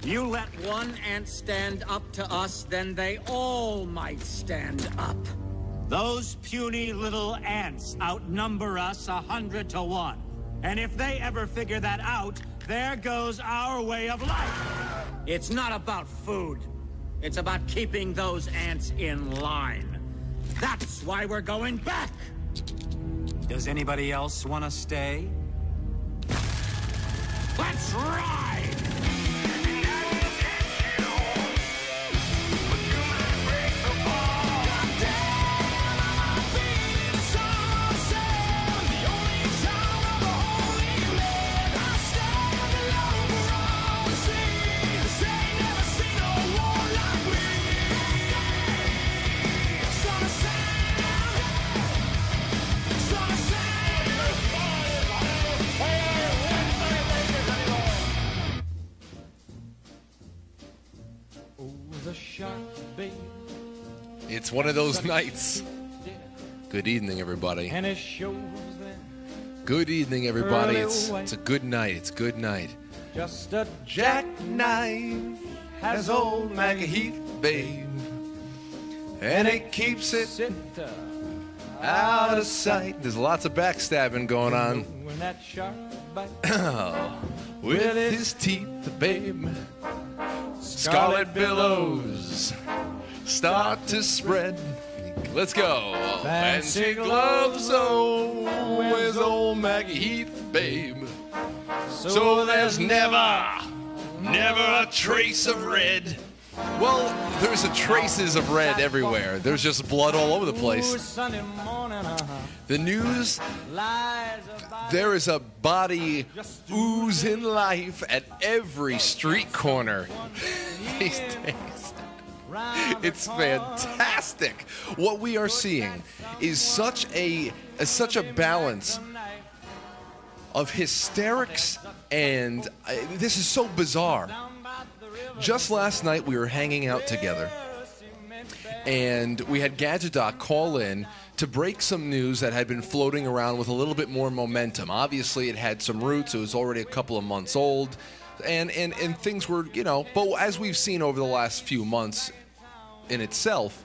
You let one ant stand up to us, then they all might stand up. Those puny little ants outnumber us 100 to 1. And if they ever figure that out, there goes our way of life. It's not about food. It's about keeping those ants in line. That's why we're going back. Does anybody else want to stay? Let's ride! It's one of those nights. Good evening, everybody. Good evening, everybody. It's a good night. It's good night. Just a jackknife has old Maggie Heath, babe, and it keeps it out of sight. There's lots of backstabbing going on. With his teeth, babe, scarlet billows start to spread. Let's go. Fancy gloves, oh, where's old Maggie Heath, babe? So there's never a trace of red. Well, there's traces of red everywhere. There's just blood all over the place. The news, there is a body oozing life at every street corner these days. It's fantastic. What we are seeing is such a balance of hysterics, and this is so bizarre. Just last night we were hanging out together, and we had Gadget Doc call in to break some news that had been floating around with a little bit more momentum. Obviously, it had some roots. It was already a couple of months old, and things were, but as we've seen over the last few months in itself,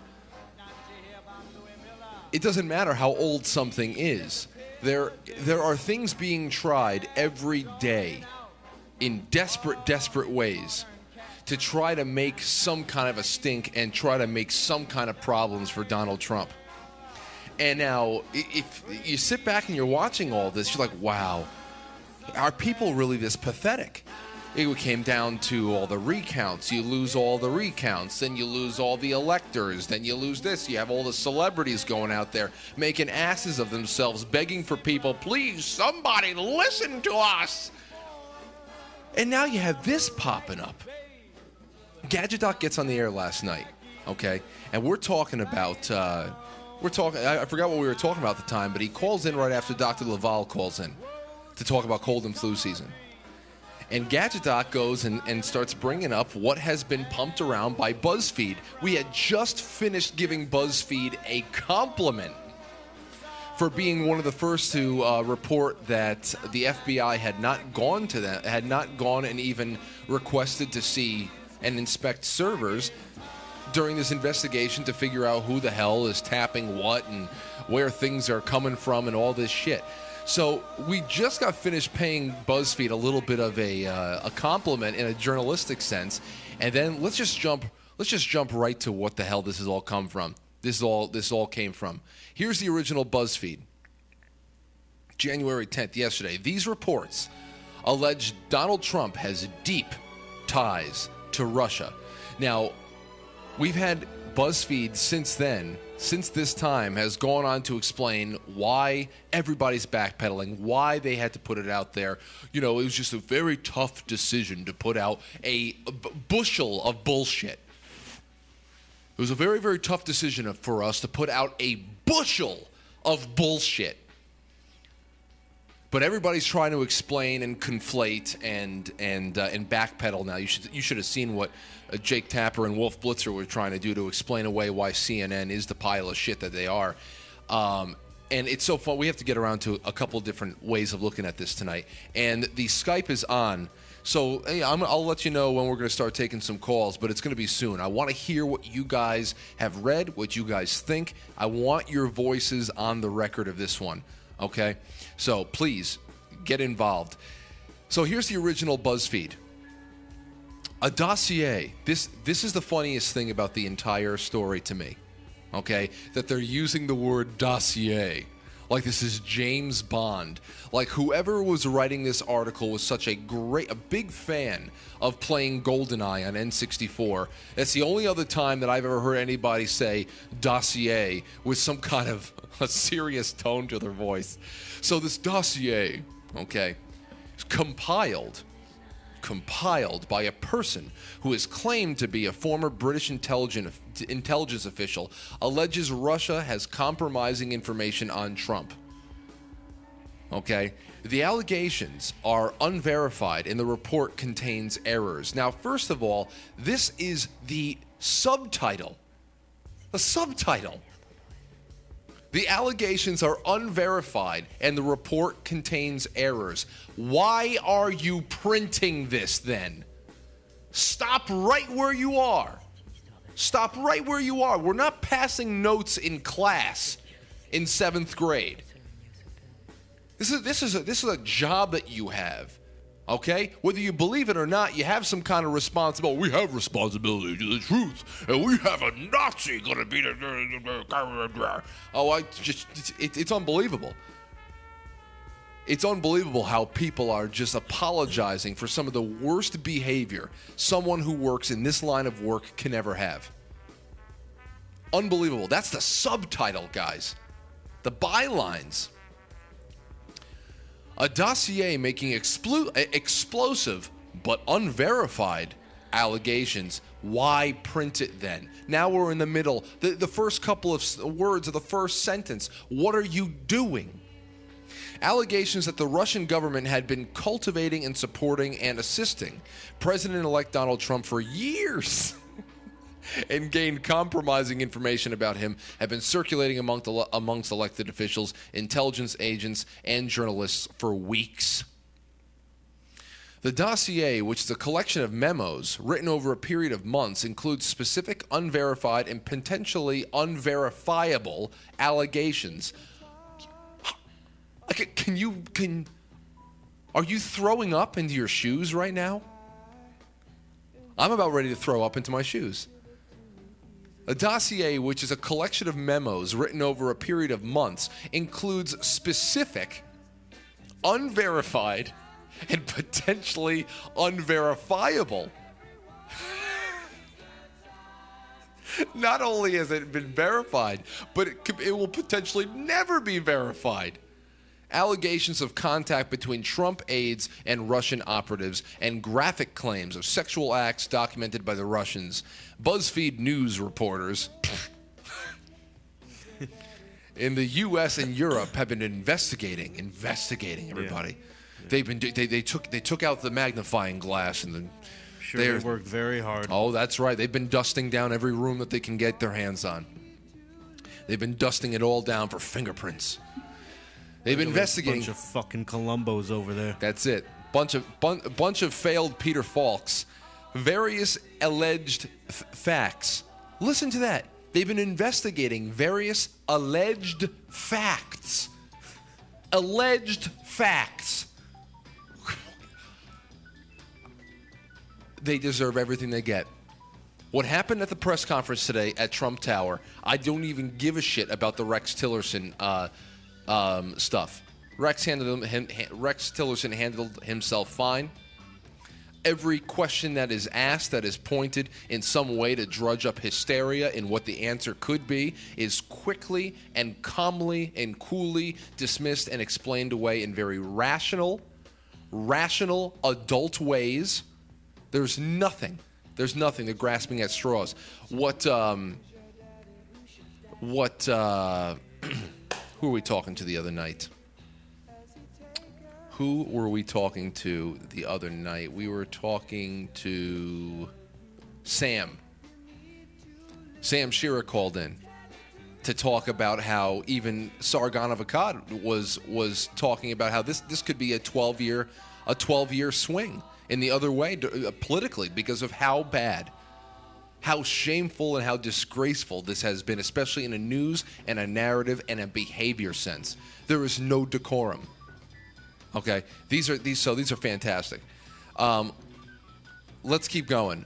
it doesn't matter how old something is. There are things being tried every day in desperate ways to try to make some kind of a stink and try to make some kind of problems for Donald Trump. And now, if you sit back and you're watching all this, you're like, wow, are people really this pathetic? It came down to all the recounts. You lose all the recounts, then you lose all the electors, then you lose this. You have all the celebrities going out there making asses of themselves, begging for people, please, somebody listen to us. And now you have this popping up. Gadget Doc gets on the air last night, okay? And we're talking about, I forgot what we were talking about at the time, but he calls in right after Dr. Laval calls in to talk about cold and flu season. And Gadget Doc goes and starts bringing up what has been pumped around by BuzzFeed. We had just finished giving BuzzFeed a compliment for being one of the first to report that the FBI had not gone to them, had not gone and even requested to see and inspect servers during this investigation to figure out who the hell is tapping what and where things are coming from and all this shit. So we just got finished paying BuzzFeed a little bit of a compliment in a journalistic sense, and then let's just jump right to what the hell this has all come from. This all came from. Here's the original BuzzFeed. January 10th, yesterday. These reports allege Donald Trump has deep ties to Russia. Now, we've had BuzzFeed since then, since this time, has gone on to explain why everybody's backpedaling, why they had to put it out there. It was just a very tough decision to put out a bushel of bullshit. It was a very, very tough decision for us to put out a bushel of bullshit. But everybody's trying to explain and conflate and backpedal now. You should have seen what Jake Tapper and Wolf Blitzer were trying to do to explain away why CNN is the pile of shit that they are. And it's so fun. We have to get around to a couple different ways of looking at this tonight. And the Skype is on So I'll let you know when we're going to start taking some calls, but it's going to be soon. I want to hear what you guys have read, what you guys think. I want your voices on the record of this one, okay? So please get involved. So here's the original BuzzFeed. A dossier. This is the funniest thing about the entire story to me, okay? That they're using the word dossier. Like this is James Bond. Like whoever was writing this article was such a big fan of playing GoldenEye on N64. That's the only other time that I've ever heard anybody say dossier with some kind of a serious tone to their voice. So this dossier, okay, is compiled by a person who is claimed to be a former British intelligence official, alleges Russia has compromising information on Trump. Okay? The allegations are unverified and the report contains errors. Now, first of all, this is the subtitle. The subtitle. The allegations are unverified and the report contains errors. Why are you printing this then? Stop right where you are. Stop right where you are. We're not passing notes in class in 7th grade. This is a job that you have. Okay? Whether you believe it or not, you have some kind of responsibility. We have responsibility to the truth. And we have a Nazi going to be the... Oh, it's unbelievable. It's unbelievable how people are just apologizing for some of the worst behavior someone who works in this line of work can ever have. Unbelievable. That's the subtitle, guys. The bylines. A dossier making explosive but unverified allegations. Why print it then? Now we're in the middle. The first couple of words of the first sentence. What are you doing? Allegations that the Russian government had been cultivating and supporting and assisting President-elect Donald Trump for years and gained compromising information about him have been circulating amongst elected officials, intelligence agents, and journalists for weeks. The dossier, which is a collection of memos written over a period of months, includes specific unverified and potentially unverifiable allegations. Are you throwing up into your shoes right now? I'm about ready to throw up into my shoes. A dossier, which is a collection of memos written over a period of months, includes specific, unverified, and potentially unverifiable. Not only has it been verified, but it will potentially never be verified. Allegations of contact between Trump aides and Russian operatives, and graphic claims of sexual acts documented by the Russians. BuzzFeed News reporters in the U.S. and Europe have been investigating everybody. Yeah. They took out the magnifying glass and they worked very hard. Oh, that's right. They've been dusting down every room that they can get their hands on. They've been dusting it all down for fingerprints. They've been investigating. A bunch of fucking Columbos over there. That's it. Bunch of failed Peter Falks. Various alleged facts. Listen to that. They've been investigating various alleged facts. Alleged facts. They deserve everything they get. What happened at the press conference today at Trump Tower, I don't even give a shit about the Rex Tillerson stuff. Rex Tillerson handled himself fine. Every question that is asked that is pointed in some way to drudge up hysteria in what the answer could be is quickly and calmly and coolly dismissed and explained away in very rational, adult ways. There's nothing. They're grasping at straws. What who were we talking to the other night? We were talking to Sam. Sam Shearer called in to talk about how even Sargon of Akkad was talking about how this could be a 12-year swing in the other way politically because of how bad, how shameful and how disgraceful this has been, especially in a news and a narrative and a behavior sense. There is no decorum. Okay, these are fantastic. Let's keep going.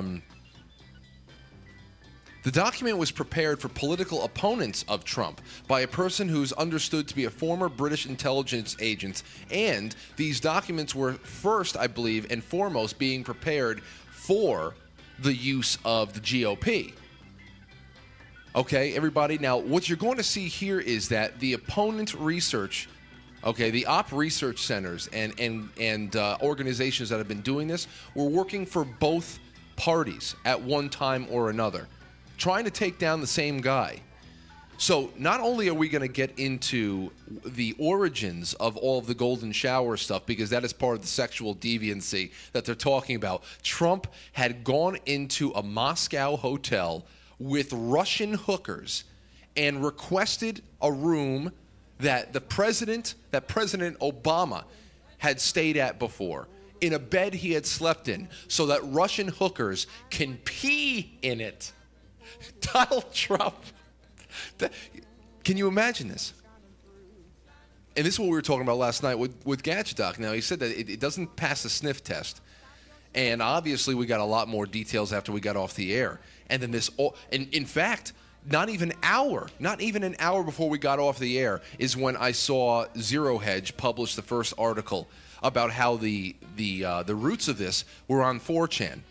The document was prepared for political opponents of Trump by a person who's understood to be a former British intelligence agent, and these documents were first, I believe, and foremost being prepared for the use of the GOP. Okay, everybody, now what you're going to see here is that the opponent research, okay, the op research centers and organizations that have been doing this were working for both parties at one time or another, trying to take down the same guy. So not only are we going to get into the origins of all of the golden shower stuff, because that is part of the sexual deviancy that they're talking about. Trump had gone into a Moscow hotel with Russian hookers and requested a room that President Obama had stayed at before, in a bed he had slept in, so that Russian hookers can pee in it. Donald Trump. Can you imagine this? And this is what we were talking about last night with Gadget Doc. Now, he said that it doesn't pass the sniff test. And obviously, we got a lot more details after we got off the air. And then in fact, not even an hour before we got off the air is when I saw Zero Hedge publish the first article about how the roots of this were on 4chan.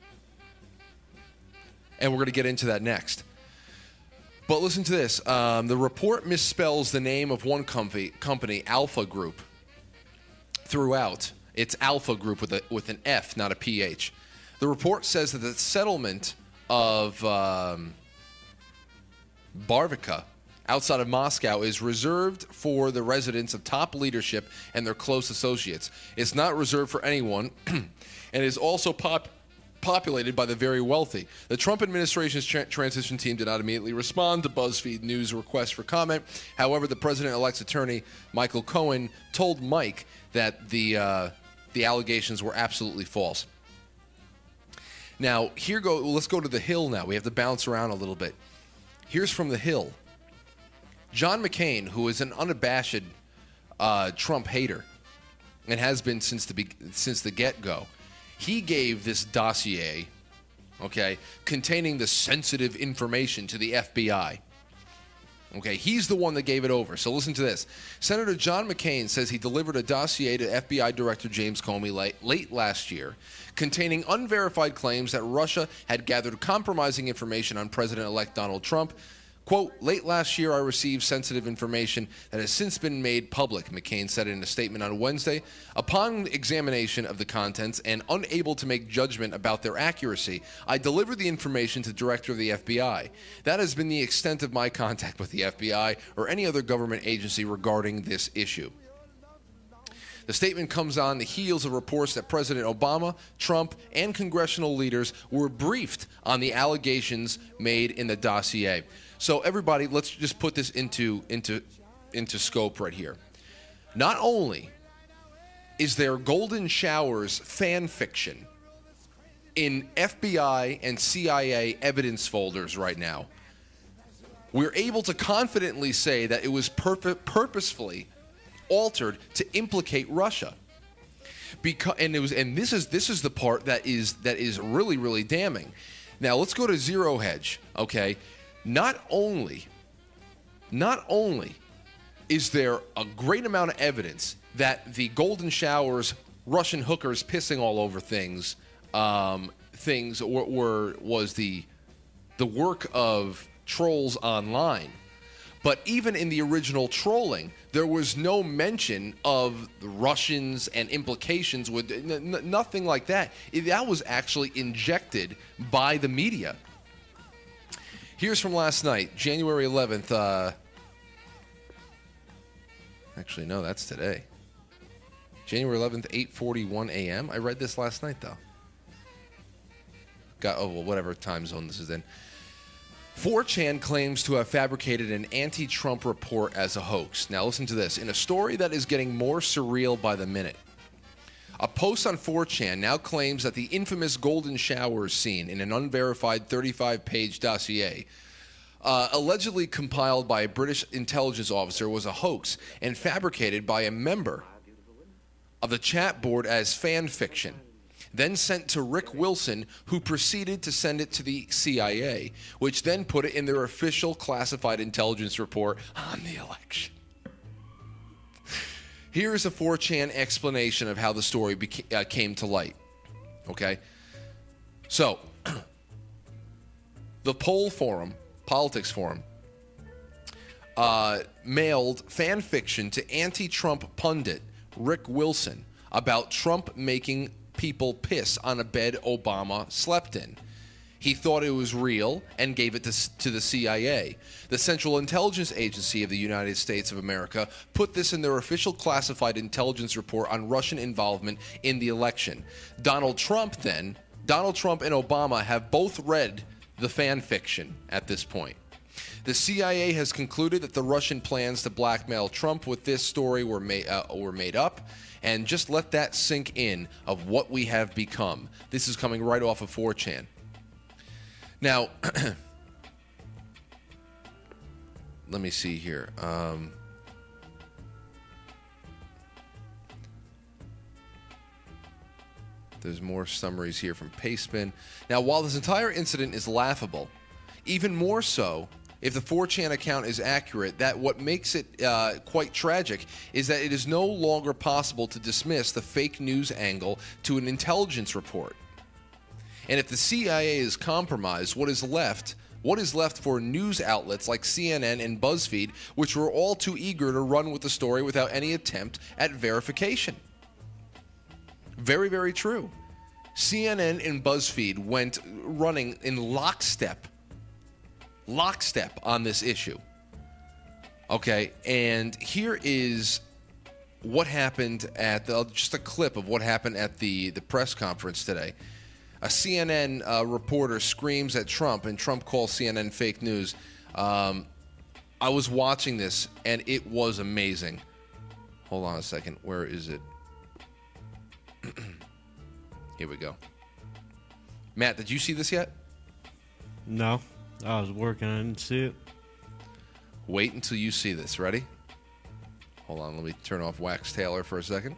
And we're going to get into that next. But listen to this. The report misspells the name of one company, Alpha Group, throughout. It's Alpha Group with an F, not a PH. The report says that the settlement of Barvika outside of Moscow is reserved for the residence of top leadership and their close associates. It's not reserved for anyone and is also populated by the very wealthy. The Trump administration's transition team did not immediately respond to BuzzFeed News' request for comment. However, the president-elect's attorney, Michael Cohen, told Mike that the allegations were absolutely false. Now, let's go to the Hill now. We have to bounce around a little bit. Here's from the Hill. John McCain, who is an unabashed Trump hater and has been since the get-go, he gave this dossier, okay, containing the sensitive information to the FBI. Okay, he's the one that gave it over. So listen to this. Senator John McCain says he delivered a dossier to FBI Director James Comey late last year containing unverified claims that Russia had gathered compromising information on President-elect Donald Trump. Quote, late last year, I received sensitive information that has since been made public, McCain said in a statement on Wednesday. Upon examination of the contents and unable to make judgment about their accuracy, I delivered the information to the director of the FBI. That has been the extent of my contact with the FBI or any other government agency regarding this issue. The statement comes on the heels of reports that President Obama, Trump, and congressional leaders were briefed on the allegations made in the dossier. So everybody, let's just put this into scope right here. Not only is there Golden Showers fan fiction in FBI and CIA evidence folders right now, we're able to confidently say that it was purposefully altered to implicate Russia. This is the part that is really, really damning. Now let's go to Zero Hedge, okay? Not only is there a great amount of evidence that the Golden Showers, Russian hookers pissing all over things was the work of trolls online. But even in the original trolling, there was no mention of the Russians and implications with nothing like that. That was actually injected by the media. Here's from last night, January 11th. Actually, no, that's today. January 11th, 8:41 a.m. I read this last night, though. Whatever time zone this is in. 4chan claims to have fabricated an anti-Trump report as a hoax. Now listen to this. In a story that is getting more surreal by the minute, A post on 4chan now claims that the infamous golden showers scene in an unverified 35-page dossier allegedly compiled by a British intelligence officer was a hoax and fabricated by a member of the chat board as fan fiction, then sent to Rick Wilson, who proceeded to send it to the CIA, which then put it in their official classified intelligence report on the election. Here is a 4chan explanation of how the story came to light. Okay? So, the Poll Forum, Politics Forum, mailed fan fiction to anti-Trump pundit Rick Wilson about Trump making people piss on a bed Obama slept in. He thought it was real and gave it to the CIA. The Central Intelligence Agency of the United States of America put this in their official classified intelligence report on Russian involvement in the election. Donald Trump and Obama have both read the fan fiction at this point. The CIA has concluded that the Russian plans to blackmail Trump with this story were made up, and just let that sink in of what we have become. This is coming right off of 4chan. Now, let me see here. There's more summaries here from Pastebin. Now, while this entire incident is laughable, even more so if the 4chan account is accurate, that what makes it quite tragic is that it is no longer possible to dismiss the fake news angle to an intelligence report. And if the CIA is compromised, what is left for news outlets like CNN and BuzzFeed, which were all too eager to run with the story without any attempt at verification? Very, very true. CNN and BuzzFeed went running in lockstep on this issue. Okay, and here is what happened at just a clip of what happened at the press conference today. A CNN reporter screams at Trump, and Trump calls CNN fake news. I was watching this, and it was amazing. Hold on a second. Where is it? Here we go. Matt, did you see this yet? No. I was working. I didn't see it. Wait until you see this. Ready? Hold on. Let me turn off Wax Taylor for a second.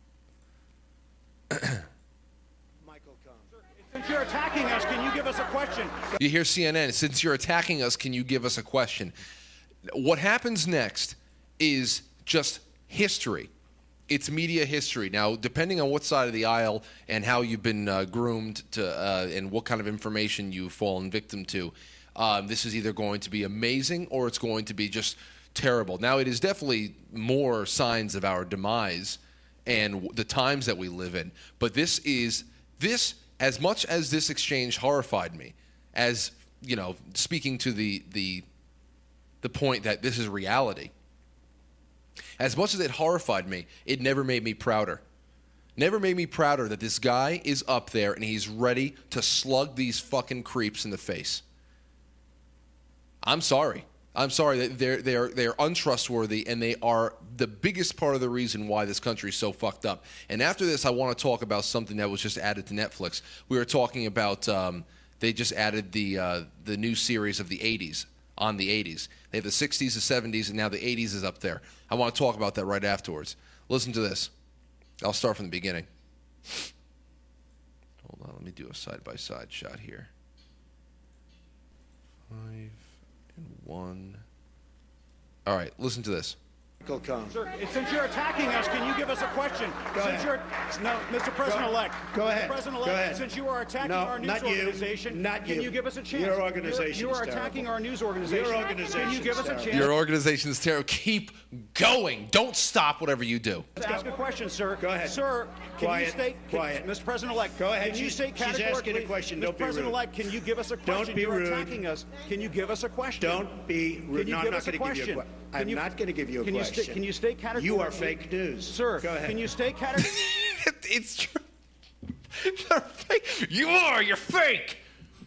Since you're attacking us, can you give us a question? You hear CNN. Since you're attacking us, can you give us a question? What happens next is just history. It's media history. Now, depending on what side of the aisle and how you've been groomed to and what kind of information you've fallen victim to, this is either going to be amazing or it's going to be just terrible. Now, it is definitely more signs of our demise and the times that we live in. But this, as much as this exchange horrified me, as, you know, speaking to the point that this is reality, as much as it horrified me, it never made me prouder. Never made me prouder that this guy is up there and he's ready to slug these fucking creeps in the face. I'm sorry. I'm sorry that they're untrustworthy, and they are the biggest part of the reason why this country is so fucked up. And after this, I want to talk about something that was just added to Netflix. We were talking about they just added the new series of the 80s on the 80s. They have the 60s, the 70s, and now the 80s is up there. I want to talk about that right afterwards. Listen to this. I'll start from the beginning. Hold on, let me do a side-by-side shot here. 5 and 1. All right, listen to this. Sir, since you're attacking us, can you give us a question? Go ahead. No, Mr. President-elect. Go ahead. Mr. President-elect, Go ahead. Since you are attacking our news organization, can you give us a chance? Your organization You are is attacking terrible. our news organization. Your organization Can you give is us a terrible. chance? Your organization is terrible. Keep going. Don't stop whatever you do. Ask a question, sir. Go ahead. Sir, can Quiet. you state, Quiet. Mr. President-elect, Go ahead. can you state She's categorically, asking a question. Don't Mr. be rude. President-elect, can you give us a question? Don't be You're rude. attacking us. Can you give us a question? Don't be rude. Can you No, I'm give not us a going to give you a question? question. Can I'm you- not going to give you a Can question. you state categorically? You are fake news. Sir, Go ahead. can you state categorically? It's true. You're fake. You're fake.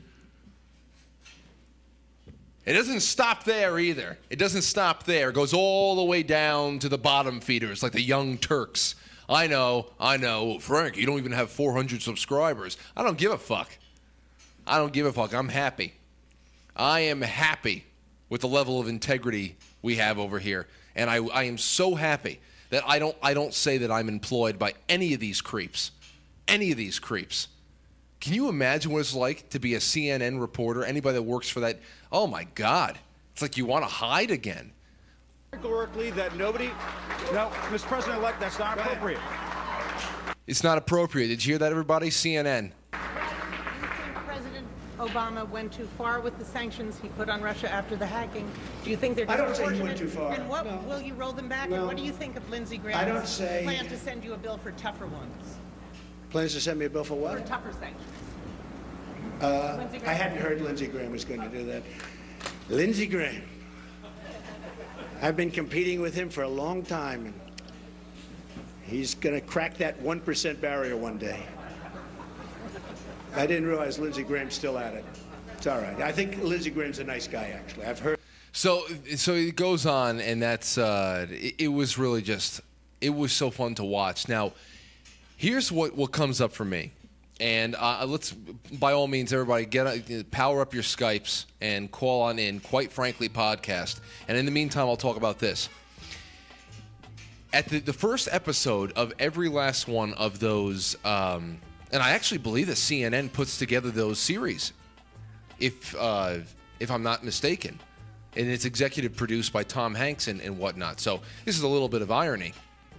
It doesn't stop there either. It doesn't stop there. It goes all the way down to the bottom feeders, like the Young Turks I know. Frank, you don't even have 400 subscribers. I don't give a fuck. I'm happy. I am happy with the level of integrity we have over here. And I am so happy that I don't say that I'm employed by any of these creeps. Any of these creeps. Can you imagine what it's like to be a CNN reporter? Anybody that works for that, oh my God. It's like you want to hide again. Categorically that nobody... No, Mr. President-elect, that's not appropriate. It's not appropriate. Did you hear that, everybody? CNN. President Obama went too far with the sanctions he put on Russia after the hacking. Do you think they're I don't say he disproportionate? went too far. And what No. will you roll them back? No. And what do you think of Lindsey I Graham's don't say- plan to send you a bill for tougher ones, Plans to send me a bill for for what? tougher sanctions? I hadn't heard Lindsey Graham was going to do that. Lindsey Graham. I've been competing with him for a long time, and he's going to crack that 1% barrier one day. I didn't realize Lindsey Graham's still at it. It's all right. I think Lindsey Graham's a nice guy, actually. I've heard. So it goes on, and that's it was really just, it was so fun to watch. Now, here's what comes up for me. And let's, by all means, everybody, power up your Skypes and call on in, Quite Frankly podcast. And in the meantime, I'll talk about this. At the first episode of every last one of those, and I actually believe that CNN puts together those series, if I'm not mistaken. And it's executive produced by Tom Hanks and whatnot. So this is a little bit of irony.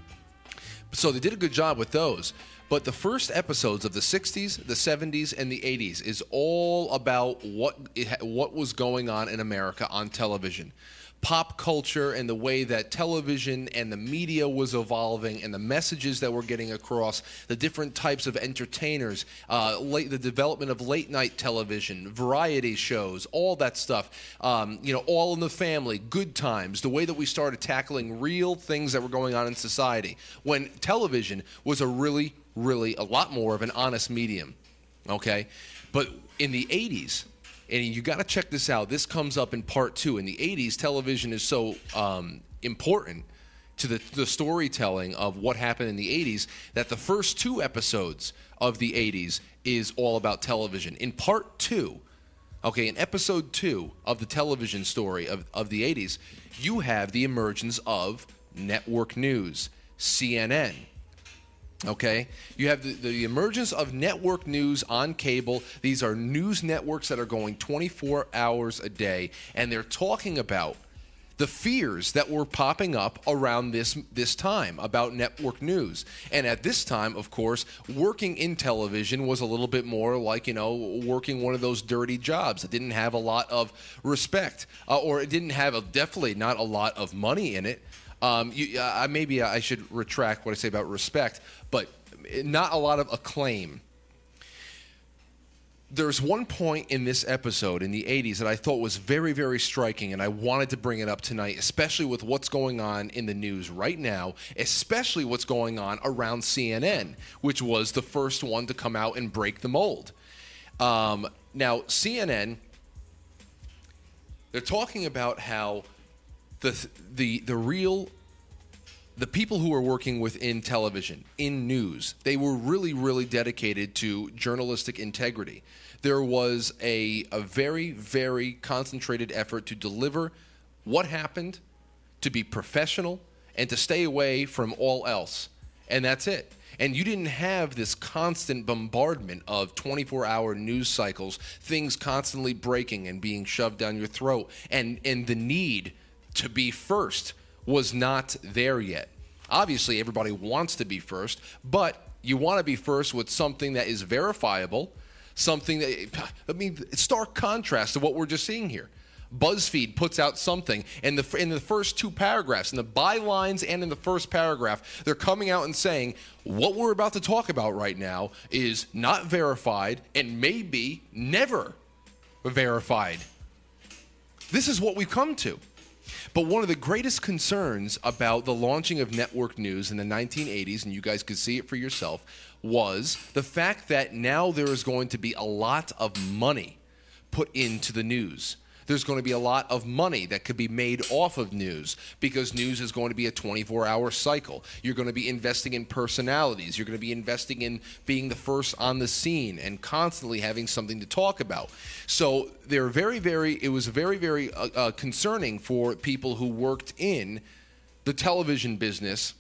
So they did a good job with those. But the first episodes of the 60s, the 70s, and the 80s is all about what was going on in America on television. Pop culture and the way that television and the media was evolving and the messages that were getting across, the different types of entertainers, the development of late-night television, variety shows, all that stuff, All in the Family, Good Times, the way that we started tackling real things that were going on in society when television was a lot more of an honest medium, okay? But in the 80s, and you got to check this out. This comes up in part 2. In the 80s, television is so important to the storytelling of what happened in the 80s that the first 2 episodes of the 80s is all about television. In part 2, okay, in episode 2 of the television story of the 80s, you have the emergence of network news, CNN. Okay, you have the emergence of network news on cable. These are news networks that are going 24 hours a day, and they're talking about the fears that were popping up around this time about network news. And at this time, of course, working in television was a little bit more like, working one of those dirty jobs. It didn't have a lot of respect, or it didn't have definitely not a lot of money in it. Maybe I should retract what I say about respect, but not a lot of acclaim. There's one point in this episode in the 80s that I thought was very, very striking, and I wanted to bring it up tonight, especially with what's going on in the news right now, especially what's going on around CNN, which was the first one to come out and break the mold. Now, CNN, they're talking about how the people who are working within television, in news, they were really, really dedicated to journalistic integrity. There was a very, very concentrated effort to deliver what happened, to be professional, and to stay away from all else. And that's it. And you didn't have this constant bombardment of 24-hour news cycles, things constantly breaking and being shoved down your throat, and the need to be first was not there yet. Obviously, everybody wants to be first, but you want to be first with something that is verifiable, something that, stark contrast to what we're just seeing here. BuzzFeed puts out something, and in the first 2 paragraphs, in the bylines and in the first paragraph, they're coming out and saying, what we're about to talk about right now is not verified and maybe never verified. This is what we've come to. But one of the greatest concerns about the launching of network news in the 1980s, and you guys could see it for yourself, was the fact that now there is going to be a lot of money put into the news. There's going to be a lot of money that could be made off of news because news is going to be a 24-hour cycle. You're going to be investing in personalities. You're going to be investing in being the first on the scene and constantly having something to talk about. So it was very, very concerning for people who worked in the television business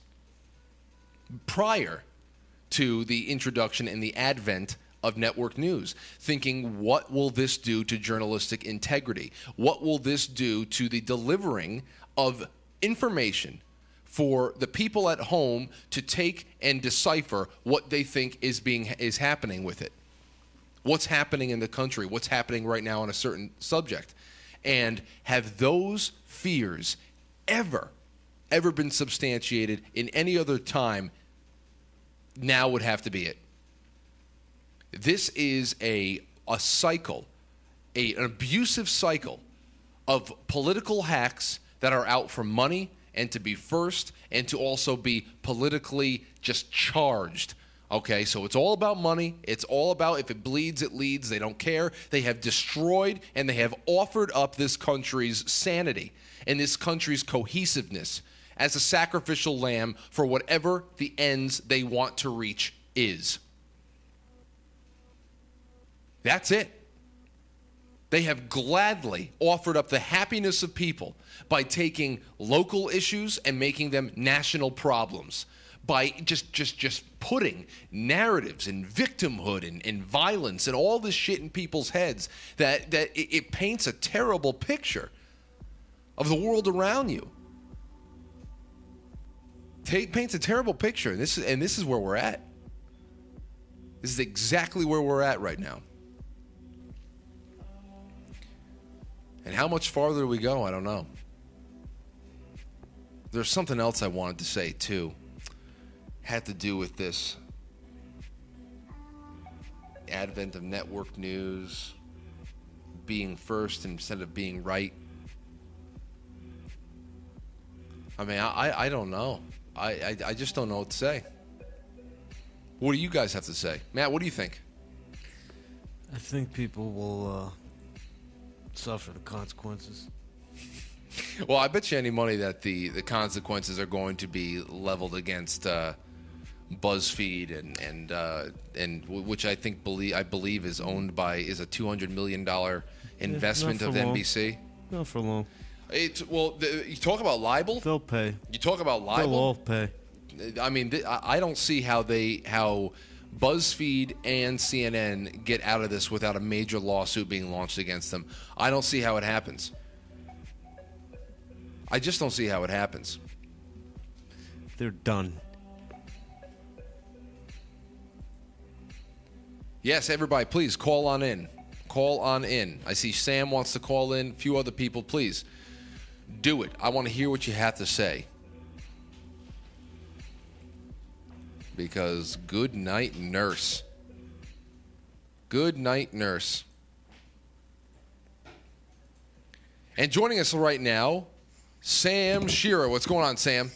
prior to the introduction and the advent of network news, thinking, what will this do to journalistic integrity? What will this do to the delivering of information for the people at home to take and decipher what they think is happening with it? What's happening in the country? What's happening right now on a certain subject? And have those fears ever been substantiated in any other time? Now would have to be it. This is a cycle, an abusive cycle of political hacks that are out for money and to be first and to also be politically just charged. Okay, so it's all about money. It's all about if it bleeds, it leads. They don't care. They have destroyed and they have offered up this country's sanity and this country's cohesiveness as a sacrificial lamb for whatever the ends they want to reach is. That's it. They have gladly offered up the happiness of people by taking local issues and making them national problems, by just putting narratives and victimhood and violence and all this shit in people's heads that it paints a terrible picture of the world around you. Paints a terrible picture, and this is where we're at. This is exactly where we're at right now. And how much farther do we go? I don't know. There's something else I wanted to say, too. Had to do with this advent of network news, being first instead of being right. I mean, I don't know. I just don't know what to say. What do you guys have to say? Matt, what do you think? I think people will suffer the consequences. Well, I bet you any money that the consequences are going to be leveled against BuzzFeed and which I believe is owned by is a $200 million investment of NBC. Not for long. You talk about libel. They'll pay. You talk about libel. They'll all pay. I mean, I don't see how BuzzFeed and CNN get out of this without a major lawsuit being launched against them. I don't see how it happens. I just don't see how it happens. They're done. Yes, everybody, please call on in. Call on in. I see Sam wants to call in. A few other people, please do it. I want to hear what you have to say. Because good night, nurse. Good night, nurse. And joining us right now, Sam Shearer. What's going on, Sam?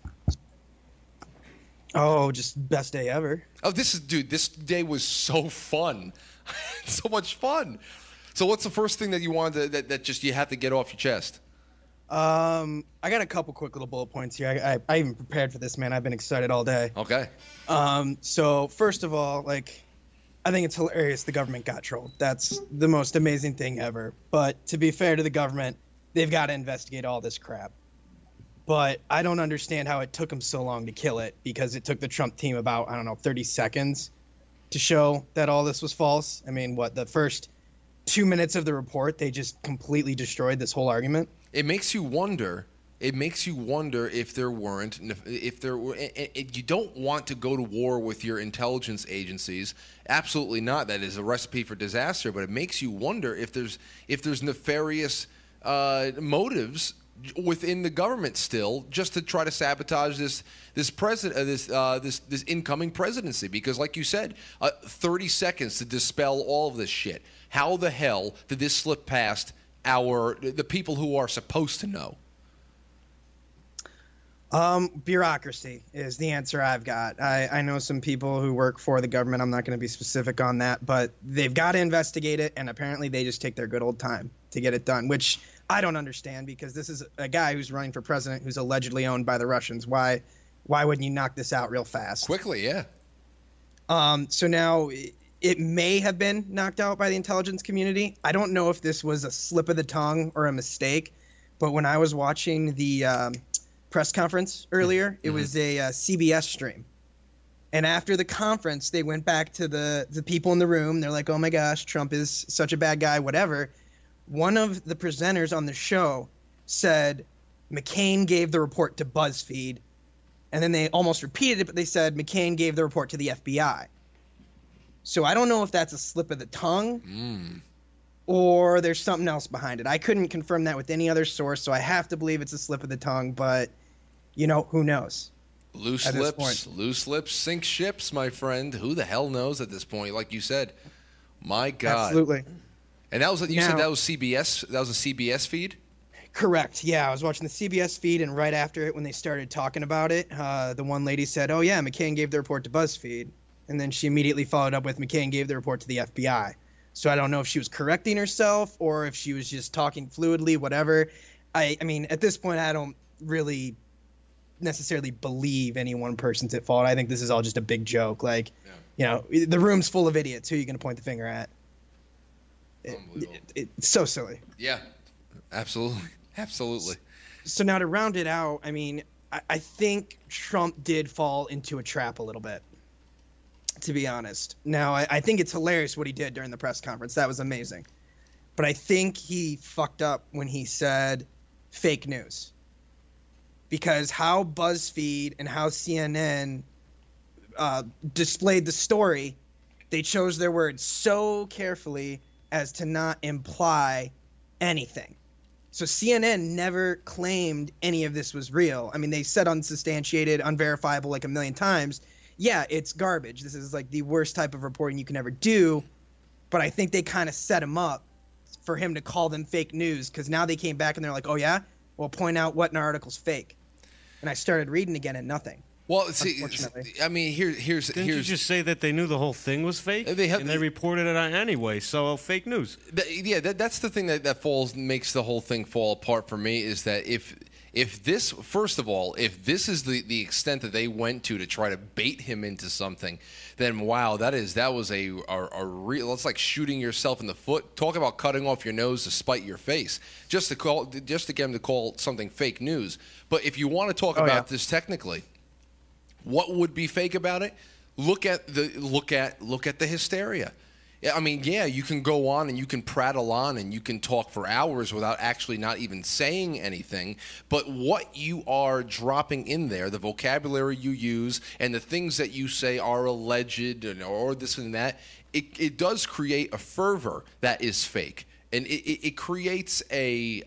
Oh, just best day ever. Oh, this day was so fun. So much fun. So what's the first thing that you wanted that just you have to get off your chest? I got a couple quick little bullet points here. I even prepared for this, man. I've been excited all day. Okay. So first of all, I think it's hilarious the government got trolled. That's the most amazing thing ever. But to be fair to the government, they've got to investigate all this crap. But I don't understand how it took them so long to kill it, because it took the Trump team about, 30 seconds to show that all this was false. I mean, the first 2 minutes of the report, they just completely destroyed this whole argument. It makes you wonder. It makes you wonder if there were. You don't want to go to war with your intelligence agencies. Absolutely not. That is a recipe for disaster. But it makes you wonder if there's nefarious motives within the government still, just to try to sabotage this incoming presidency. Because, like you said, 30 seconds to dispel all of this shit. How the hell did this slip past the people who are supposed to know? Bureaucracy is the answer I've got. I know some people who work for the government. I'm not going to be specific on that, but they've got to investigate it, and apparently they just take their good old time to get it done, which I don't understand because this is a guy who's running for president who's allegedly owned by the Russians. Why wouldn't you knock this out real fast? Quickly, yeah. So now it may have been knocked out by the intelligence community. I don't know if this was a slip of the tongue or a mistake, but when I was watching the press conference earlier, it was a CBS stream. And after the conference, they went back to the people in the room. They're like, oh my gosh, Trump is such a bad guy, whatever. One of the presenters on the show said McCain gave the report to BuzzFeed. And then they almost repeated it, but they said McCain gave the report to the FBI. So I don't know if that's a slip of the tongue or there's something else behind it. I couldn't confirm that with any other source, so I have to believe it's a slip of the tongue, but, who knows? Loose lips sink ships, my friend. Who the hell knows at this point? Like you said, my God. Absolutely. And that was said that was CBS. That was a CBS feed. Correct. Yeah, I was watching the CBS feed, and right after it, when they started talking about it, the one lady said, "Oh yeah, McCain gave the report to BuzzFeed," and then she immediately followed up with McCain gave the report to the FBI. So I don't know if she was correcting herself or if she was just talking fluidly, whatever. I mean, at this point, I don't really necessarily believe any one person's at fault. I think this is all just a big joke. Like, the room's full of idiots. Who are you going to point the finger at? It's so silly. Yeah, absolutely. Absolutely. So now to round it out, I mean, I think Trump did fall into a trap a little bit, to be honest. Now, I think it's hilarious what he did during the press conference. That was amazing. But I think he fucked up when he said fake news. Because how BuzzFeed and how CNN displayed the story, they chose their words so carefully as to not imply anything. So CNN never claimed any of this was real. I mean, they said unsubstantiated, unverifiable like a million times. Yeah, it's garbage. This is like the worst type of reporting you can ever do. But I think they kind of set him up for him to call them fake news because now they came back and they're like, oh, yeah? Well, point out what in our article's fake. And I started reading again and nothing. Well, see, I mean, here's Didn't you just say that they knew the whole thing was fake? And they reported it anyway, so fake news. That's the thing that makes the whole thing fall apart for me is that if this, first of all, if this is the extent that they went to try to bait him into something, then wow, that was a real. It's like shooting yourself in the foot. Talk about cutting off your nose to spite your face, just to get him to call something fake news. But if you want to talk about this technically. What would be fake about it? Look at the hysteria. I mean, yeah, you can go on and you can prattle on and you can talk for hours without actually not even saying anything. But what you are dropping in there, the vocabulary you use, and the things that you say are alleged or this and that, it does create a fervor that is fake. And it creates a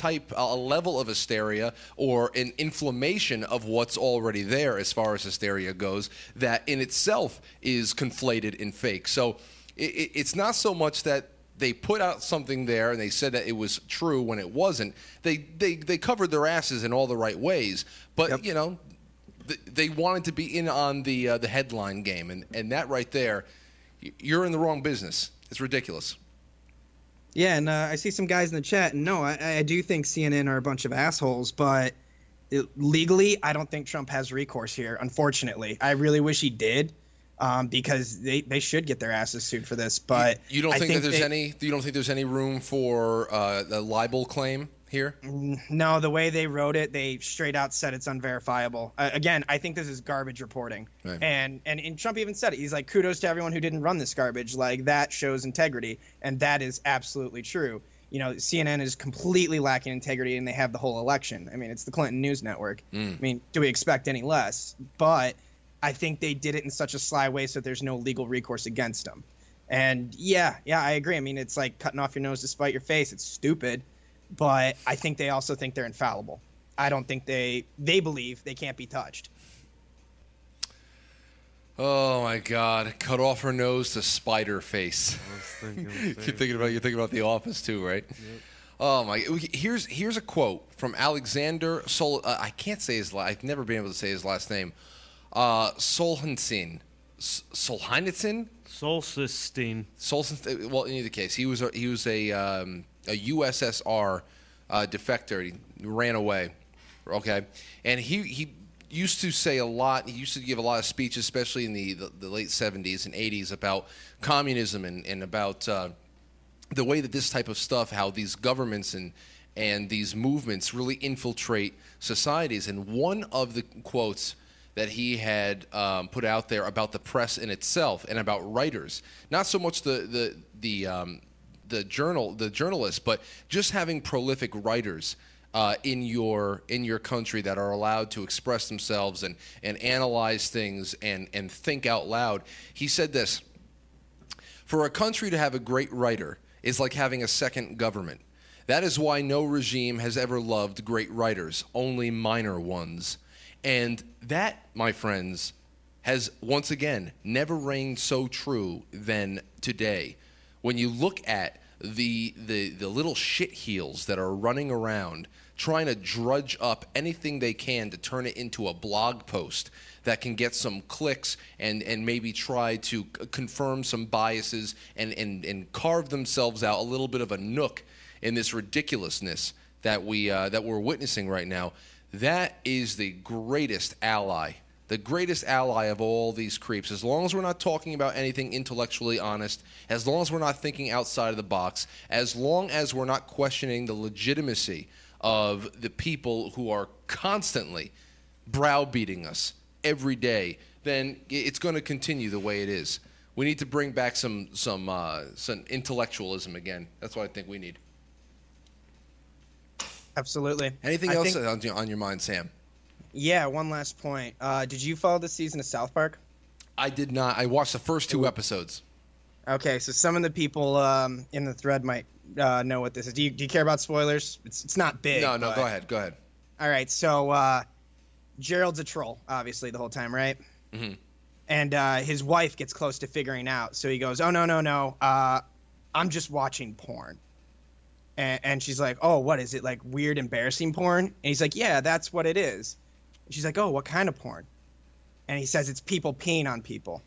level of hysteria or an inflammation of what's already there as far as hysteria goes that in itself is conflated and fake. So it's not so much that they put out something there and they said that it was true when it wasn't. They covered their asses in all the right ways, but they wanted to be in on the headline game, and that right there, you're in the wrong business. It's ridiculous. Yeah, and I see some guys in the chat, and no, I do think CNN are a bunch of assholes, but legally, I don't think Trump has recourse here, unfortunately. I really wish he did, because they should get their asses sued for this, but you don't think there's any room for the libel claim here? No, the way they wrote it, they straight out said it's unverifiable. Again, I think this is garbage reporting. Right. And Trump even said it. He's like, kudos to everyone who didn't run this garbage. Like, that shows integrity. And that is absolutely true. CNN is completely lacking integrity, and they have the whole election. I mean, it's the Clinton News Network. I mean, do we expect any less? But I think they did it in such a sly way so there's no legal recourse against them. And yeah, I agree. I mean, it's like cutting off your nose to spite your face. It's stupid. But I think they also think they're infallible. I don't think they believe they can't be touched. Oh my God! Cut off her nose to spite her face. You're thinking about The Office too, right? Yep. Oh my! Here's a quote from Alexander I can't say his. I've never been able to say his last name. Solzhenitsyn. Solzhenitsyn. Solzhenitsyn. Well, in either case, he was a USSR defector. He ran away. Okay, and he used to say a lot. He used to give a lot of speeches, especially in the late 70s and 80s, about communism and about the way that this type of stuff, how these governments and these movements really infiltrate societies. And one of the quotes that he had put out there about the press in itself and about writers, not so much the journalists, but just having prolific writers in your country that are allowed to express themselves and analyze things and think out loud. He said this: "For a country to have a great writer is like having a second government. That is why no regime has ever loved great writers, only minor ones." And that, my friends, has once again never reigned so true than today. When you look at the little shitheels that are running around trying to drudge up anything they can to turn it into a blog post that can get some clicks and maybe try to confirm some biases and carve themselves out a little bit of a nook in this ridiculousness that we're witnessing right now. That is the greatest ally of all these creeps. As long as we're not talking about anything intellectually honest, as long as we're not thinking outside of the box, as long as we're not questioning the legitimacy of the people who are constantly browbeating us every day, then it's going to continue the way it is. We need to bring back some intellectualism again. That's what I think we need. Absolutely. Anything else on your mind, Sam? Yeah, one last point. Did you follow this season of South Park? I did not. I watched the first 2 episodes. Okay, so some of the people in the thread might know what this is. Do you care about spoilers? It's not big. No, go ahead. All right, so Gerald's a troll, obviously, the whole time, right? Mm-hmm. And his wife gets close to figuring out, so he goes, "Oh, no, I'm just watching porn." And she's like, "Oh, what is it, like weird, embarrassing porn?" And he's like, "Yeah, that's what it is." And she's like, "Oh, what kind of porn?" And he says, "It's people peeing on people."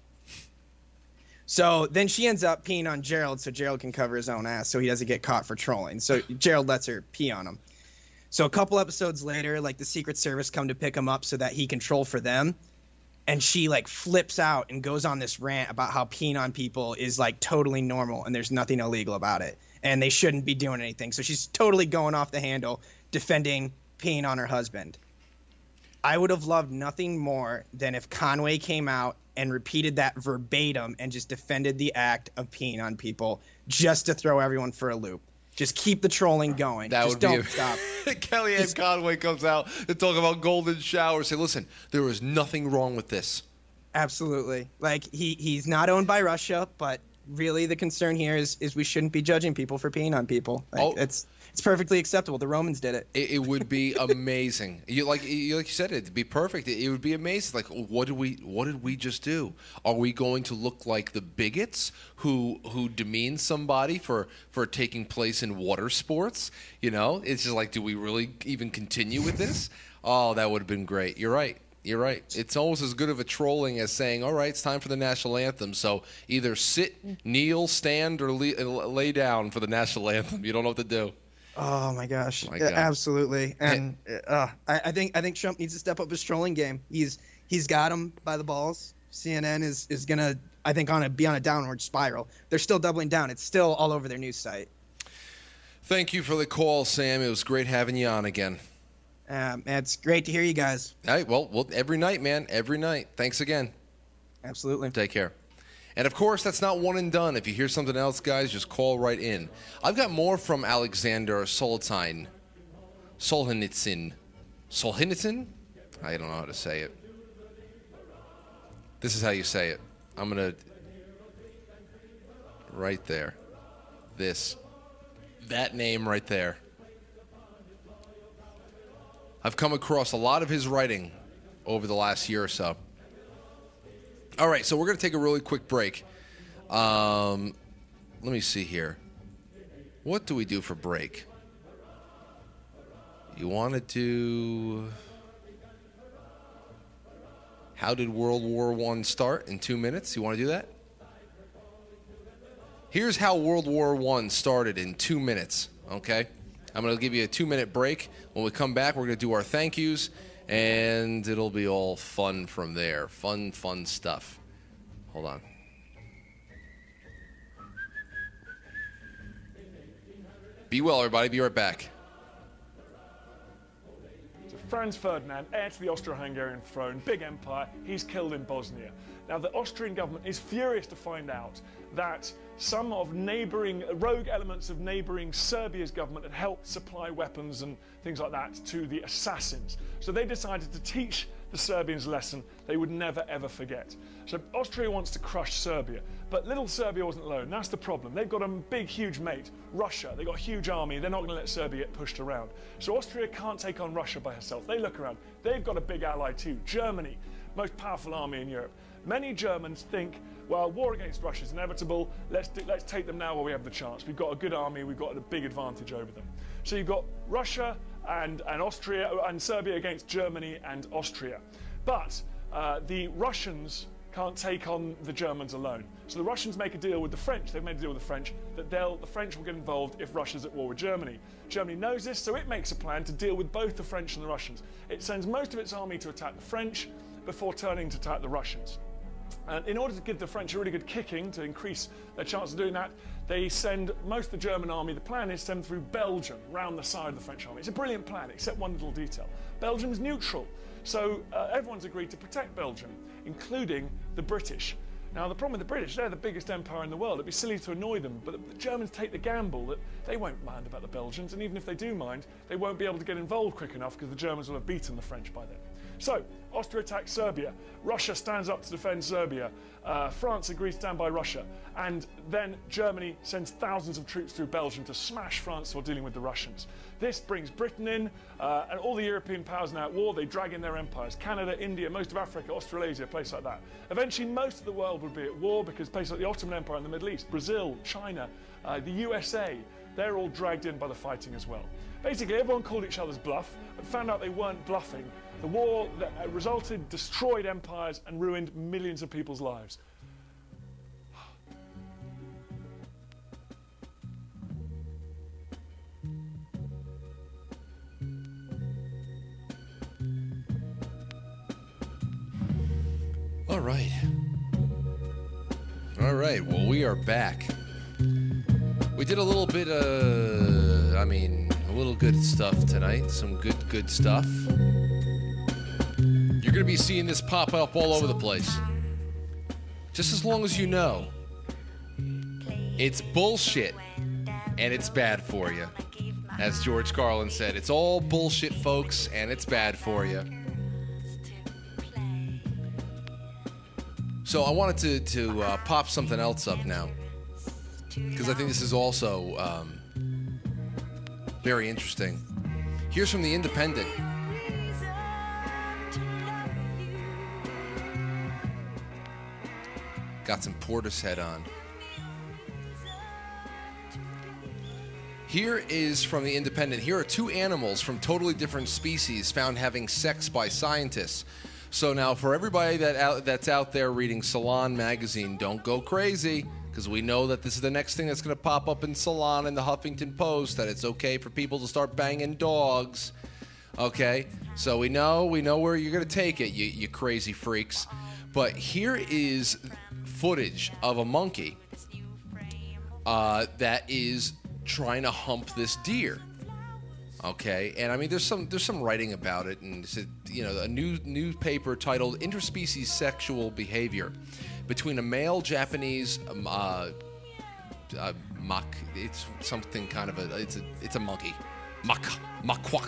So then she ends up peeing on Gerald so Gerald can cover his own ass so he doesn't get caught for trolling. So Gerald lets her pee on him. So a couple episodes later, like the Secret Service come to pick him up so that he can troll for them. And she like flips out and goes on this rant about how peeing on people is like totally normal and there's nothing illegal about it. And they shouldn't be doing anything. So she's totally going off the handle defending peeing on her husband. I would have loved nothing more than if Conway came out and repeated that verbatim and just defended the act of peeing on people just to throw everyone for a loop. Just keep the trolling going. Just don't stop. Kellyanne Conway comes out to talk about golden showers. Say, listen, there is nothing wrong with this. Absolutely. Like, he's not owned by Russia, but really the concern here is we shouldn't be judging people for peeing on people. Like, it's perfectly acceptable. The Romans did it. It would be amazing. Like you said, it'd be perfect. It would be amazing. Like, what did we just do? Are we going to look like the bigots who demean somebody for taking place in water sports? You know, it's just like, do we really even continue with this? Oh, that would have been great. You're right. It's almost as good of a trolling as saying, all right, it's time for the national anthem. So either sit, kneel, stand, or lay down for the national anthem. You don't know what to do. Oh my gosh! Absolutely. And I think Trump needs to step up his trolling game. He's got him by the balls. CNN is gonna, I think, be on a downward spiral. They're still doubling down. It's still all over their news site. Thank you for the call, Sam. It was great having you on again. It's great to hear you guys. All right, well, every night, man. Every night. Thanks again. Absolutely. Take care. And, of course, that's not one and done. If you hear something else, guys, just call right in. I've got more from Alexander Solzhenitsyn. Solzhenitsyn? I don't know how to say it. This is how you say it. I'm going to... Right there. That name right there. I've come across a lot of his writing over the last year or so. All right, so we're going to take a really quick break. Let me see here. What do we do for break? You want to do... How did World War I start in 2 minutes? You want to do that? Here's how World War I started in 2 minutes, okay? I'm going to give you a 2-minute break. When we come back, we're going to do our thank yous, and it'll be all fun from there. Fun stuff. Hold on. Be well, everybody. Be right back. Franz Ferdinand, heir to the Austro-Hungarian throne, big empire, he's killed in Bosnia. Now, the Austrian government is furious to find out that some of rogue elements of neighbouring Serbia's government had helped supply weapons and things like that to the assassins. So they decided to teach the Serbians a lesson they would never ever forget. So Austria wants to crush Serbia, but little Serbia wasn't alone. That's the problem. They've got a big, huge mate, Russia. They've got a huge army. They're not going to let Serbia get pushed around. So Austria can't take on Russia by herself. They look around. They've got a big ally too, Germany, most powerful army in Europe. Many Germans think, well, war against Russia is inevitable. Let's take them now while we have the chance. We've got a good army. We've got a big advantage over them. So you've got Russia and Austria and Serbia against Germany and Austria. But the Russians can't take on the Germans alone. So the Russians make a deal with the French. They've made a deal with the French that the French will get involved if Russia's at war with Germany. Germany knows this, so it makes a plan to deal with both the French and the Russians. It sends most of its army to attack the French before turning to attack the Russians. And in order to give the French a really good kicking to increase their chance of doing that, they send most of the German army. The plan is to send through Belgium, round the side of the French army. It's a brilliant plan, except one little detail. Belgium's neutral, so everyone's agreed to protect Belgium, including the British. Now, the problem with the British, they're the biggest empire in the world. It'd be silly to annoy them, but the Germans take the gamble that they won't mind about the Belgians, and even if they do mind, they won't be able to get involved quick enough because the Germans will have beaten the French by then. So, Austria attacks Serbia. Russia stands up to defend Serbia. France agrees to stand by Russia. And then Germany sends thousands of troops through Belgium to smash France while dealing with the Russians. This brings Britain in, and all the European powers now at war. They drag in their empires. Canada, India, most of Africa, Australasia, places like that. Eventually, most of the world would be at war because places like the Ottoman Empire in the Middle East, Brazil, China, the USA, they're all dragged in by the fighting as well. Basically, everyone called each other's bluff, but found out they weren't bluffing. The war that resulted destroyed empires and ruined millions of people's lives. All right. All right. Well, we are back. We did a little bit of, a little good stuff tonight. Some good stuff. You're going to be seeing this pop up all over the place. Just as long as you know it's bullshit and it's bad for you. As George Carlin said, it's all bullshit, folks, and it's bad for you. So I wanted to pop something else up now, because I think this is also very interesting. Here's from The Independent. Got some Portishead on. Here is from The Independent. Here are two animals from totally different species found having sex by scientists. So now for everybody that's out there reading Salon magazine, don't go crazy, because we know that this is the next thing that's going to pop up in Salon and the Huffington Post, that it's okay for people to start banging dogs. Okay? So we know where you're going to take it, you crazy freaks. But here is footage of a monkey that is trying to hump this deer. Okay, and I mean, there's some writing about it, and it's a newspaper titled "Interspecies Sexual Behavior Between a Male Japanese It's something kind of it's a monkey, macaque.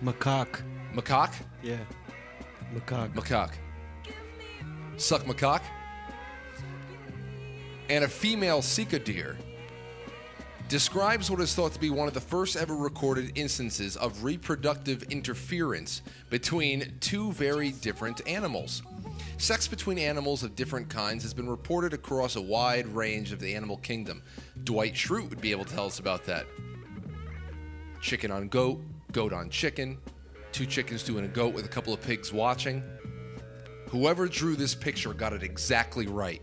Yeah, macaque. Suck macaque. And a female Sika deer describes what is thought to be one of the first ever recorded instances of reproductive interference between two very different animals. Sex between animals of different kinds has been reported across a wide range of the animal kingdom. Dwight Schrute would be able to tell us about that. Chicken on goat, goat on chicken, 2 chickens doing a goat with a couple of pigs watching. Whoever drew this picture got it exactly right.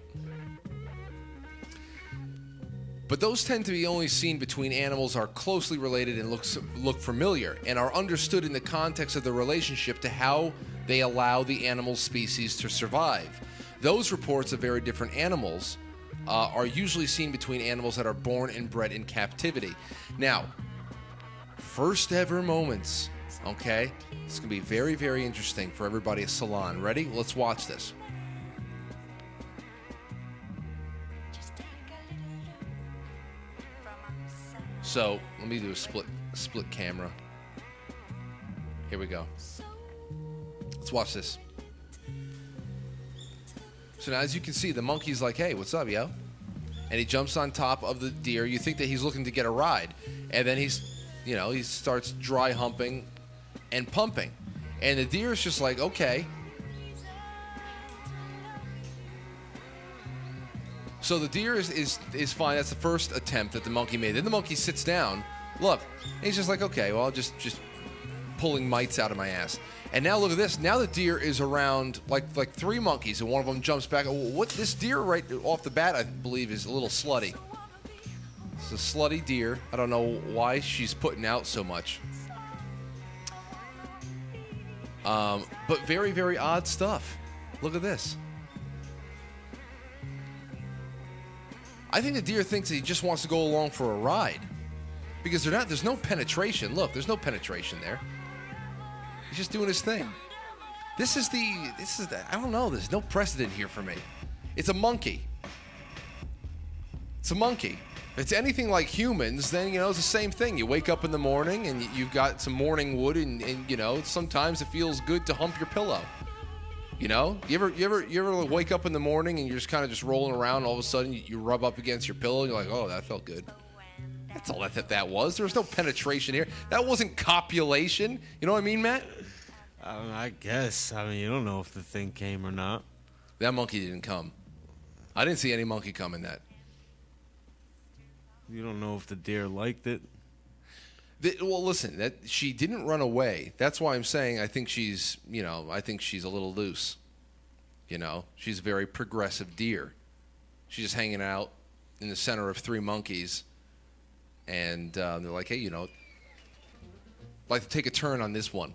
But those tend to be only seen between animals are closely related and look familiar and are understood in the context of the relationship to how they allow the animal species to survive. Those reports of very different animals are usually seen between animals that are born and bred in captivity. Now, first ever moments, okay? It's going to be very, very interesting for everybody at Salon. Ready? Let's watch this. So, let me do a split camera. Here we go. Let's watch this. So now, as you can see, the monkey's like, hey, what's up, yo? And he jumps on top of the deer. You think that he's looking to get a ride. And then he starts dry humping and pumping. And the deer is just like, okay. So the deer is fine. That's the first attempt that the monkey made. Then the monkey sits down. Look, and he's just like, okay, well, just pulling mites out of my ass. And now look at this. Now the deer is around like 3 monkeys, and one of them jumps back. What this deer right off the bat, I believe, is a little slutty. It's a slutty deer. I don't know why she's putting out so much. But very, very odd stuff. Look at this. I think the deer thinks he just wants to go along for a ride. Because there's no penetration. Look, there's no penetration there. He's just doing his thing. This is the, I don't know, there's no precedent here for me. It's a monkey. It's a monkey. If it's anything like humans, then, it's the same thing. You wake up in the morning and you've got some morning wood and sometimes it feels good to hump your pillow. You ever wake up in the morning and you're just kind of just rolling around, and all of a sudden you rub up against your pillow and you're like, oh, that felt good. That's all that was. There was no penetration here. That wasn't copulation. You know what I mean, Matt? I guess. You don't know if the thing came or not. That monkey didn't come. I didn't see any monkey come in that. You don't know if the deer liked it. Well, listen, she didn't run away. That's why I'm saying I think she's a little loose. She's a very progressive deer. She's just hanging out in the center of 3 monkeys. And they're like, hey, I'd like to take a turn on this one.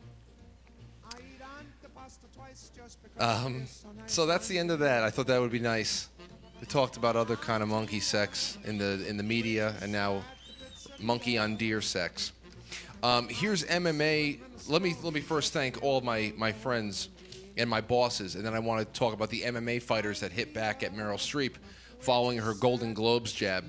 So that's the end of that. I thought that would be nice. We talked about other kind of monkey sex in the media, and now monkey on deer sex. Here's MMA. Let me first thank all of my friends and my bosses, and then I want to talk about the MMA fighters that hit back at Meryl Streep following her Golden Globes jab.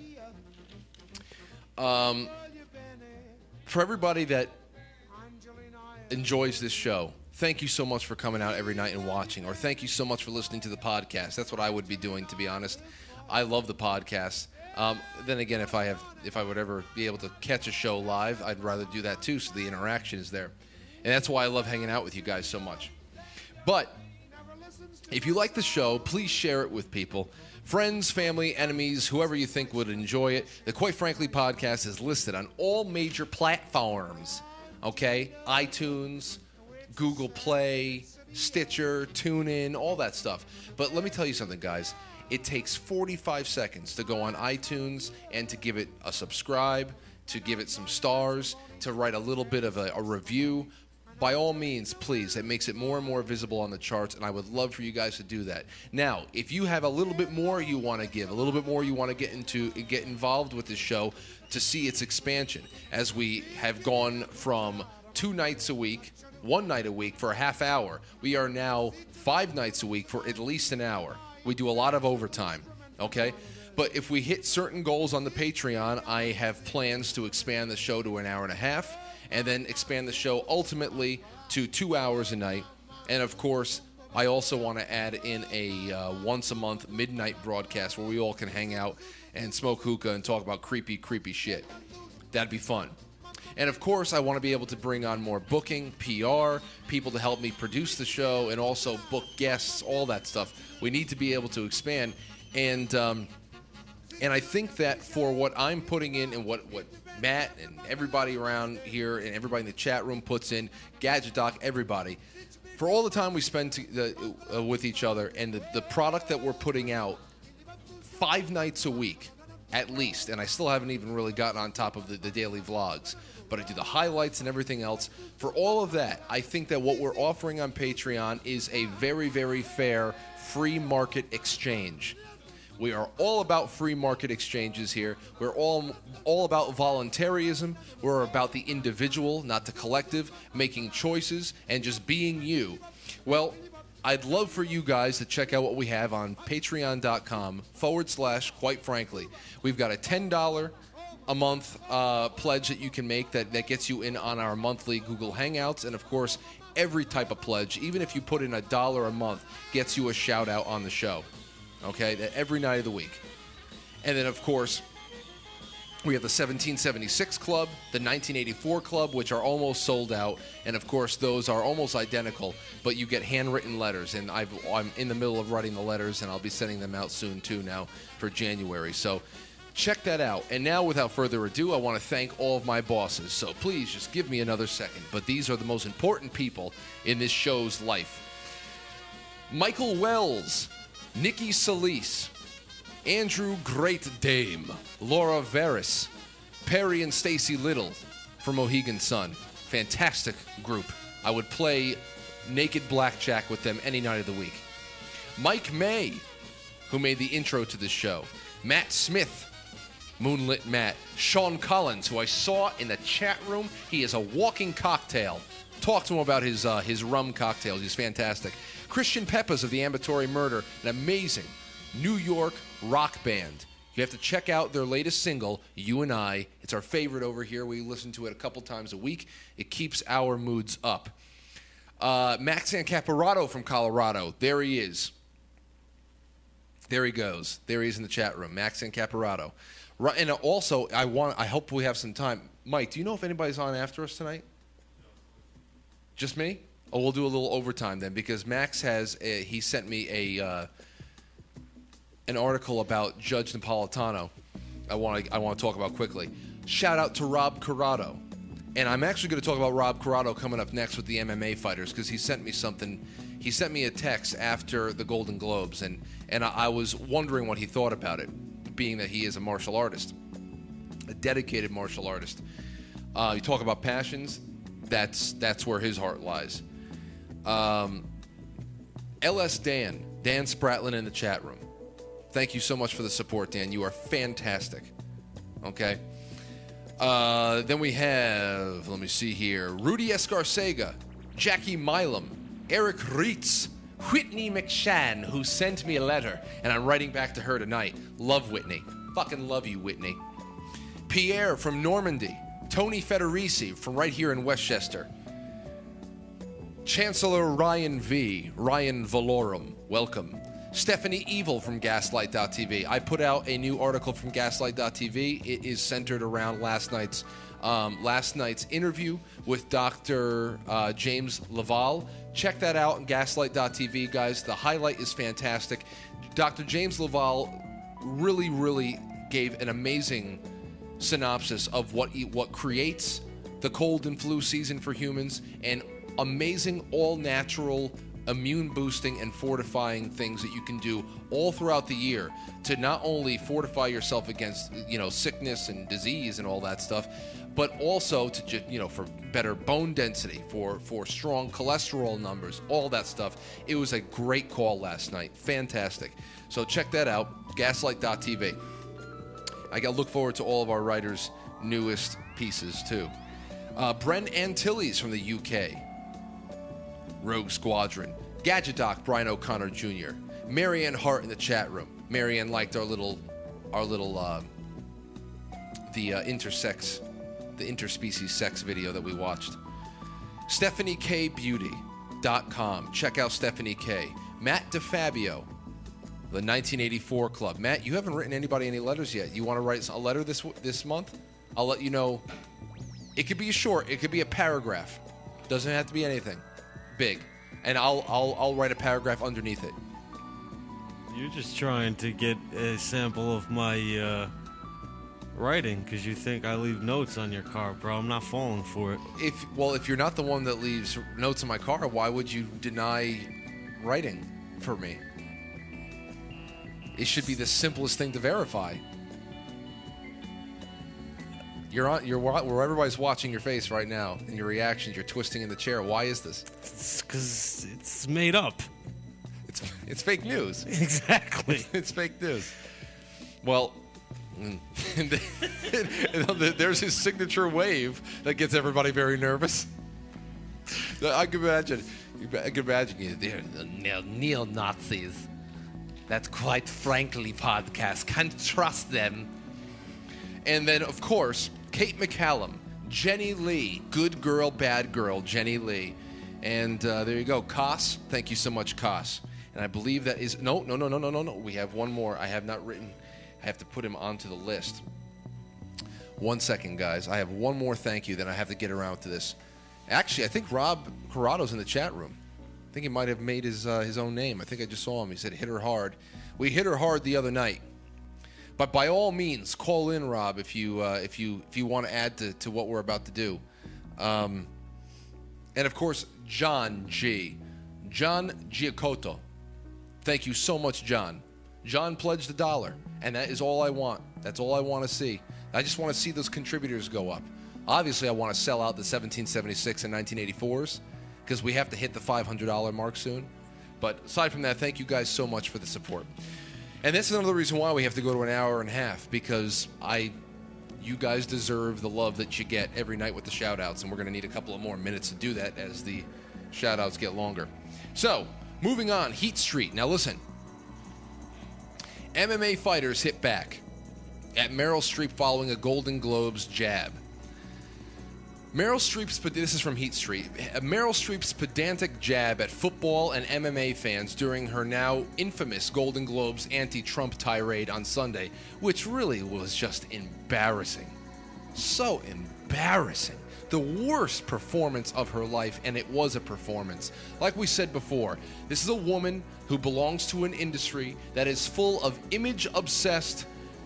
For everybody that enjoys this show, thank you so much for coming out every night and watching, or thank you so much for listening to the podcast. That's what I would be doing, to be honest. I love the podcast. Then again, if I would ever be able to catch a show live, I'd rather do that too, so the interaction is there. And that's why I love hanging out with you guys so much. But if you like the show, please share it with people. Friends, family, enemies, whoever you think would enjoy it. The Quite Frankly podcast is listed on all major platforms. Okay? iTunes, Google Play, Stitcher, TuneIn, all that stuff. But let me tell you something, guys. It takes 45 seconds to go on iTunes and to give it a subscribe, to give it some stars, to write a little bit of a review. By all means, please. It makes it more and more visible on the charts, and I would love for you guys to do that. Now, if you have a little bit more you want to give, a little bit more you want to get involved with this show to see its expansion, as we have gone from 2 nights a week, 1 night a week for a half hour, we are now 5 nights a week for at least an hour. We do a lot of overtime, okay? But if we hit certain goals on the Patreon, I have plans to expand the show to an hour and a half, and then expand the show ultimately to 2 hours a night. And of course, I also want to add in a once-a-month midnight broadcast where we all can hang out and smoke hookah and talk about creepy, creepy shit. That'd be fun. And of course, I want to be able to bring on more booking, PR, people to help me produce the show, and also book guests, all that stuff. We need to be able to expand. And I think that for what I'm putting in and what Matt and everybody around here and everybody in the chat room puts in, Gadget Doc, everybody, for all the time we spend with each other and the product that we're putting out 5 nights a week at least, and I still haven't even really gotten on top of the daily vlogs, but I do the highlights and everything else. For all of that, I think that what we're offering on Patreon is a very, very fair free market exchange. We are all about free market exchanges here. We're all about voluntarism. We're about the individual, not the collective, making choices and just being you. Well, I'd love for you guys to check out what we have on patreon.com/quite frankly. We've got a $10 a month pledge that you can make that gets you in on our monthly Google Hangouts. And, of course, every type of pledge, even if you put in $1 a month, gets you a shout-out on the show. Okay? Every night of the week. And then, of course, we have the 1776 Club, the 1984 Club, which are almost sold out. And, of course, those are almost identical, but you get handwritten letters. And I'm in the middle of writing the letters, and I'll be sending them out soon, too, now for January. So check that out. And now, without further ado, I want to thank all of my bosses. So please just give me another second. But these are the most important people in this show's life. Michael Wells, Nikki Solis, Andrew Great Dame, Laura Veris, Perry and Stacy Little from Mohegan Sun. Fantastic group. I would play naked blackjack with them any night of the week. Mike May, who made the intro to this show. Matt Smith, Moonlit Matt. Sean Collins, who I saw in the chat room. He is a walking cocktail. Talk to him about his rum cocktails. He's fantastic. Christian Peppas of the Ambatory Murder, an amazing New York rock band. You have to check out their latest single, You and I. It's our favorite over here. We listen to it a couple times a week. It keeps our moods up. Max Ancaparato from Colorado. There he is. There he goes. There he is in the chat room. Max Ancaparato. And also, I hope we have some time. Mike, do you know if anybody's on after us tonight? Just me? Oh, we'll do a little overtime then, because Max he sent me an article about Judge Napolitano. I want to talk about quickly. Shout out to Rob Corrado, and I'm actually going to talk about Rob Corrado coming up next with the MMA fighters, because he sent me something. He sent me a text after the Golden Globes, and I was wondering what he thought about it, being that he is a martial artist, a dedicated martial artist. You talk about passions, that's where his heart lies. LS Dan Spratlin in the chat room. Thank you so much for the support, Dan. You are fantastic. Okay. Then we have, let me see here, Rudy Escarcega, Jackie Milam, Eric Reitz, Whitney McShann, who sent me a letter, and I'm writing back to her tonight. Love Whitney. Fucking love you, Whitney. Pierre from Normandy. Tony Federici from right here in Westchester. Chancellor Ryan V. Ryan Valorum, welcome. Stephanie Evil from Gaslight.tv. I put out a new article from Gaslight.tv. It is centered around last night's interview with Dr. James Laval. Check that out on Gaslight.tv, guys. The highlight is fantastic. Dr. James Laval really, really gave an amazing synopsis of what creates the cold and flu season for humans, and amazing all-natural immune boosting and fortifying things that you can do all throughout the year to not only fortify yourself against sickness and disease and all that stuff, but also to for better bone density, for strong cholesterol numbers, all that stuff. It was a great call last night. Fantastic. So check that out, Gaslight.tv. I look forward to all of our writers' newest pieces too. Bren Antilles from the UK. Rogue Squadron. Gadget Doc, Brian O'Connor Jr. Marianne Hart in the chat room. Marianne liked the interspecies sex video that we watched. StephanieKBeauty.com. Check out Stephanie K. Matt DeFabio, the 1984 Club. Matt, you haven't written anybody any letters yet. You want to write a letter this month? I'll let you know. It could be short. It could be a paragraph. Doesn't have to be anything big, and I'll write a paragraph underneath it. You're just trying to get a sample of my writing because you think I leave notes on your car, bro. I'm not falling for it. If you're not the one that leaves notes in my car, why would you deny writing for me? It should be the simplest thing to verify. Where everybody's watching your face right now and your reactions. You're twisting in the chair. Why is this? It's because it's made up. It's fake news. Exactly. It's fake news. Well, there's his signature wave that gets everybody very nervous. I can imagine you. They're the neo-Nazis. That's quite frankly podcast. Can't trust them. And then, of course, Kate McCallum, Jenny Lee, good girl, bad girl, Jenny Lee. And there you go. Koss, thank you so much, Koss. And I believe that is... No. We have one more. I have not written... I have to put him onto the list. 1 second, guys. I have one more thank you, then I have to get around to this. Actually, I think Rob Corrado's in the chat room. I think he might have made his own name. I think I just saw him. He said, hit her hard. We hit her hard the other night. But by all means, call in, Rob, if you want to add to what we're about to do. And, of course, John Giacotto. Thank you so much, John. John pledged $1, and that is all I want. That's all I want to see. I just want to see those contributors go up. Obviously, I want to sell out the 1776 and 1984s because we have to hit the $500 mark soon. But aside from that, thank you guys so much for the support. And this is another reason why we have to go to an hour and a half, because you guys deserve the love that you get every night with the shout-outs, and we're going to need a couple of more minutes to do that as the shout-outs get longer. So, moving on, Heat Street. Now listen, MMA fighters hit back at Meryl Streep following a Golden Globes jab. This is from Heat Street. Meryl Streep's pedantic jab at football and MMA fans during her now infamous Golden Globes anti-Trump tirade on Sunday, which really was just embarrassing. So embarrassing. The worst performance of her life, and it was a performance. Like we said before, this is a woman who belongs to an industry that is full of image-obsessed,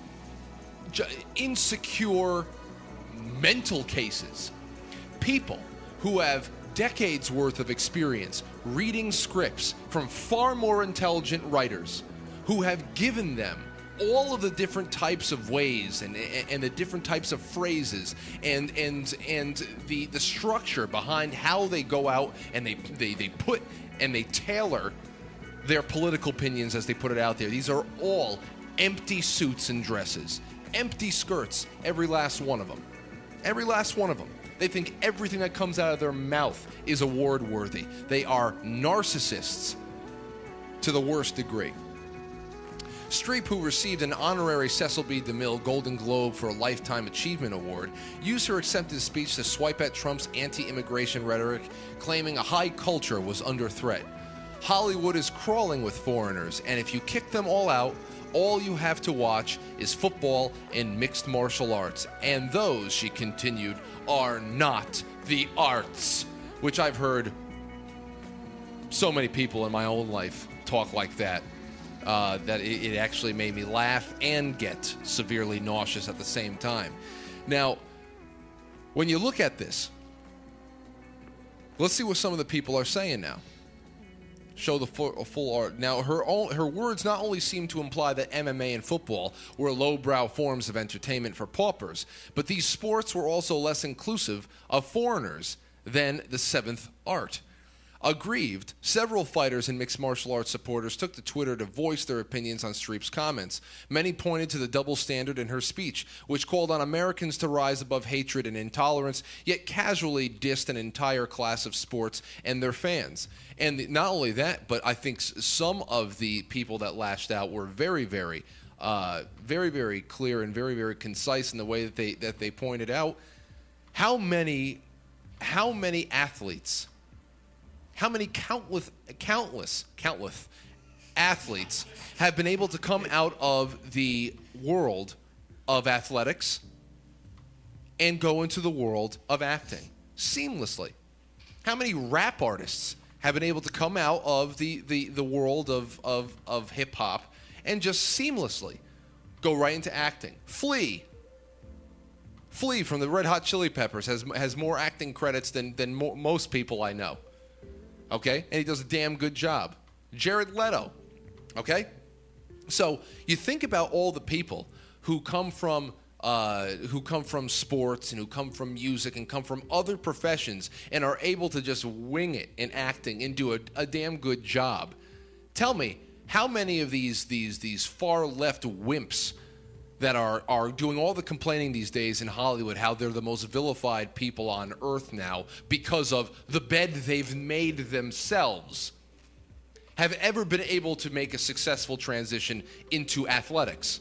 insecure, mental cases. People who have decades worth of experience reading scripts from far more intelligent writers who have given them all of the different types of ways and the different types of phrases and the structure behind how they go out and they put and they tailor their political opinions as they put it out there. These are all empty suits and dresses, empty skirts, every last one of them. Every last one of them. They think everything that comes out of their mouth is award-worthy. They are narcissists to the worst degree. Streep, who received an honorary Cecil B. DeMille Golden Globe for a Lifetime Achievement Award, used her acceptance speech to swipe at Trump's anti-immigration rhetoric, claiming a high culture was under threat. Hollywood is crawling with foreigners, and if you kick them all out, all you have to watch is football and mixed martial arts. And those, she continued, are not the arts. Which I've heard so many people in my own life talk like that. That it actually made me laugh and get severely nauseous at the same time. Now, when you look at this, let's see what some of the people are saying now. Show the full art. Now, her words not only seem to imply that MMA and football were lowbrow forms of entertainment for paupers, but these sports were also less inclusive of foreigners than the seventh art. Aggrieved, several fighters and mixed martial arts supporters took to Twitter to voice their opinions on Streep's comments. Many pointed to the double standard in her speech, which called on Americans to rise above hatred and intolerance, yet casually dissed an entire class of sports and their fans. And not only that, but I think some of the people that lashed out were very, very clear and very, very concise in the way that they pointed out how many athletes. How many countless athletes have been able to come out of the world of athletics and go into the world of acting seamlessly? How many rap artists have been able to come out of the world of hip-hop and just seamlessly go right into acting? Flea, Flea from the Red Hot Chili Peppers has more acting credits than most people I know. Okay? And he does a damn good job. Jared Leto. Okay? So you think about all the people who come from sports and who come from music and come from other professions and are able to just wing it in acting and do a damn good job. Tell me, how many of these far left wimps that are doing all the complaining these days in Hollywood, how they're the most vilified people on earth now because of the bed they've made themselves, have ever been able to make a successful transition into athletics?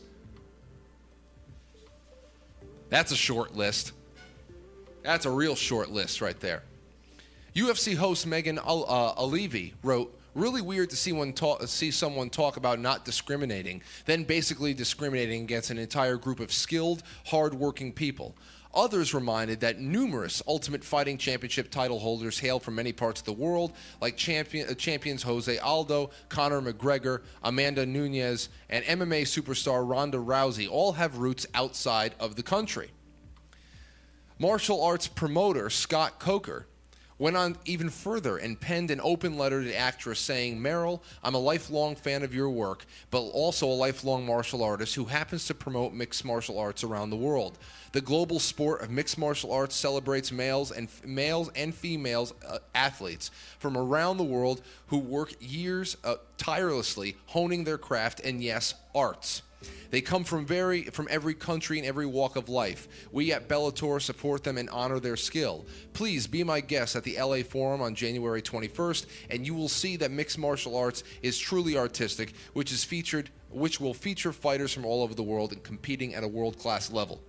That's a short list. That's a real short list right there. UFC host Megan O'Leary wrote, "Really weird to see someone talk about not discriminating, then basically discriminating against an entire group of skilled, hard-working people. Others reminded that numerous Ultimate Fighting Championship title holders hail from many parts of the world, like champions Jose Aldo, Conor McGregor, Amanda Nunes, and MMA superstar Ronda Rousey all have roots outside of the country." Martial arts promoter Scott Coker went on even further and penned an open letter to the actress saying, "Meryl, I'm a lifelong fan of your work, but also a lifelong martial artist who happens to promote mixed martial arts around the world. The global sport of mixed martial arts celebrates males and females athletes from around the world who work years tirelessly honing their craft and, yes, arts. They come from every country and every walk of life. We at Bellator support them and honor their skill. Please be my guest at the LA Forum on January 21st, and you will see that mixed martial arts is truly artistic, which will feature fighters from all over the world and competing at a world-class level."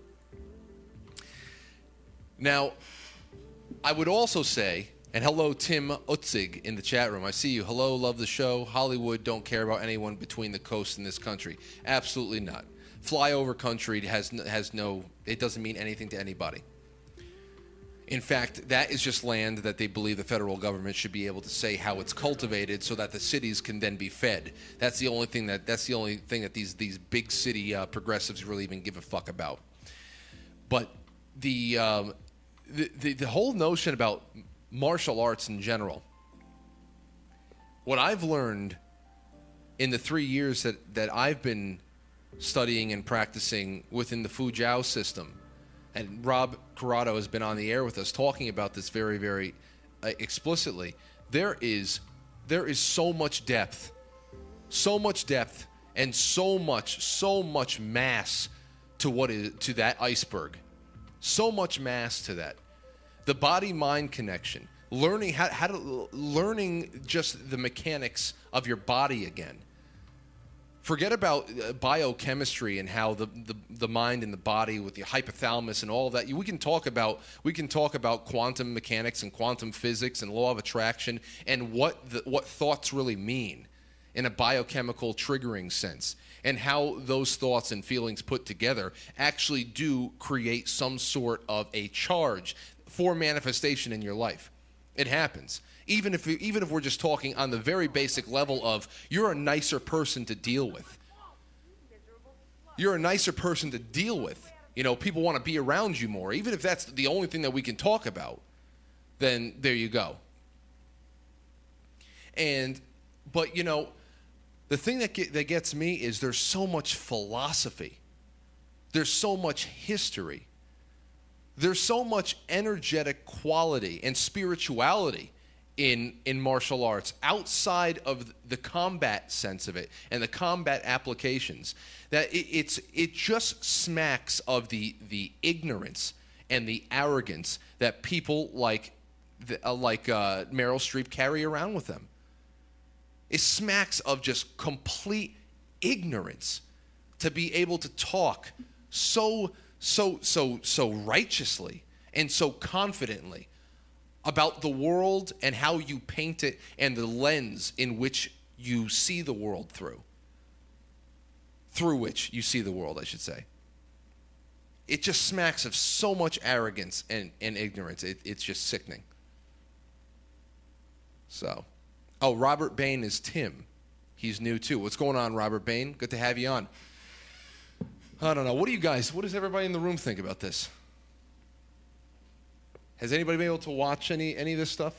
Now, I would also say, and hello, Tim Utzig in the chat room. I see you. Hello, love the show. Hollywood don't care about anyone between the coasts in this country. Absolutely not. Flyover country it doesn't mean anything to anybody. In fact, that is just land that they believe the federal government should be able to say how it's cultivated so that the cities can then be fed. That's the only thing that these big city progressives really even give a fuck about. But the whole notion about martial arts in general, what I've learned in the 3 years that I've been studying and practicing within the Fujao system, and Rob Corrado has been on the air with us talking about this very, very explicitly, there is so much depth, and so much mass to that iceberg. So much mass to that. The body-mind connection, learning learning just the mechanics of your body again. Forget about biochemistry and how the mind and the body with the hypothalamus and all of that. We can talk about quantum mechanics and quantum physics and law of attraction and what thoughts really mean in a biochemical triggering sense, and how those thoughts and feelings put together actually do create some sort of a charge for manifestation in your life. It happens. Even if we're just talking on the very basic level of you're a nicer person to deal with. You're a nicer person to deal with. You know, people want to be around you more. Even if that's the only thing that we can talk about, then there you go. But you know, the thing that gets me is there's so much philosophy. There's so much history. There's so much energetic quality and spirituality in martial arts outside of the combat sense of it and the combat applications that it just smacks of the ignorance and the arrogance that people like Meryl Streep carry around with them. It smacks of just complete ignorance to be able to talk so righteously and so confidently about the world and how you paint it and the lens in which you see the world through which you see the world, I should say. It just smacks of so much arrogance and ignorance. It's just sickening. So, Robert Bain is Tim. He's new too. What's going on, Robert Bain? Good to have you on. I don't know. What does everybody in the room think about this? Has anybody been able to watch any of this stuff?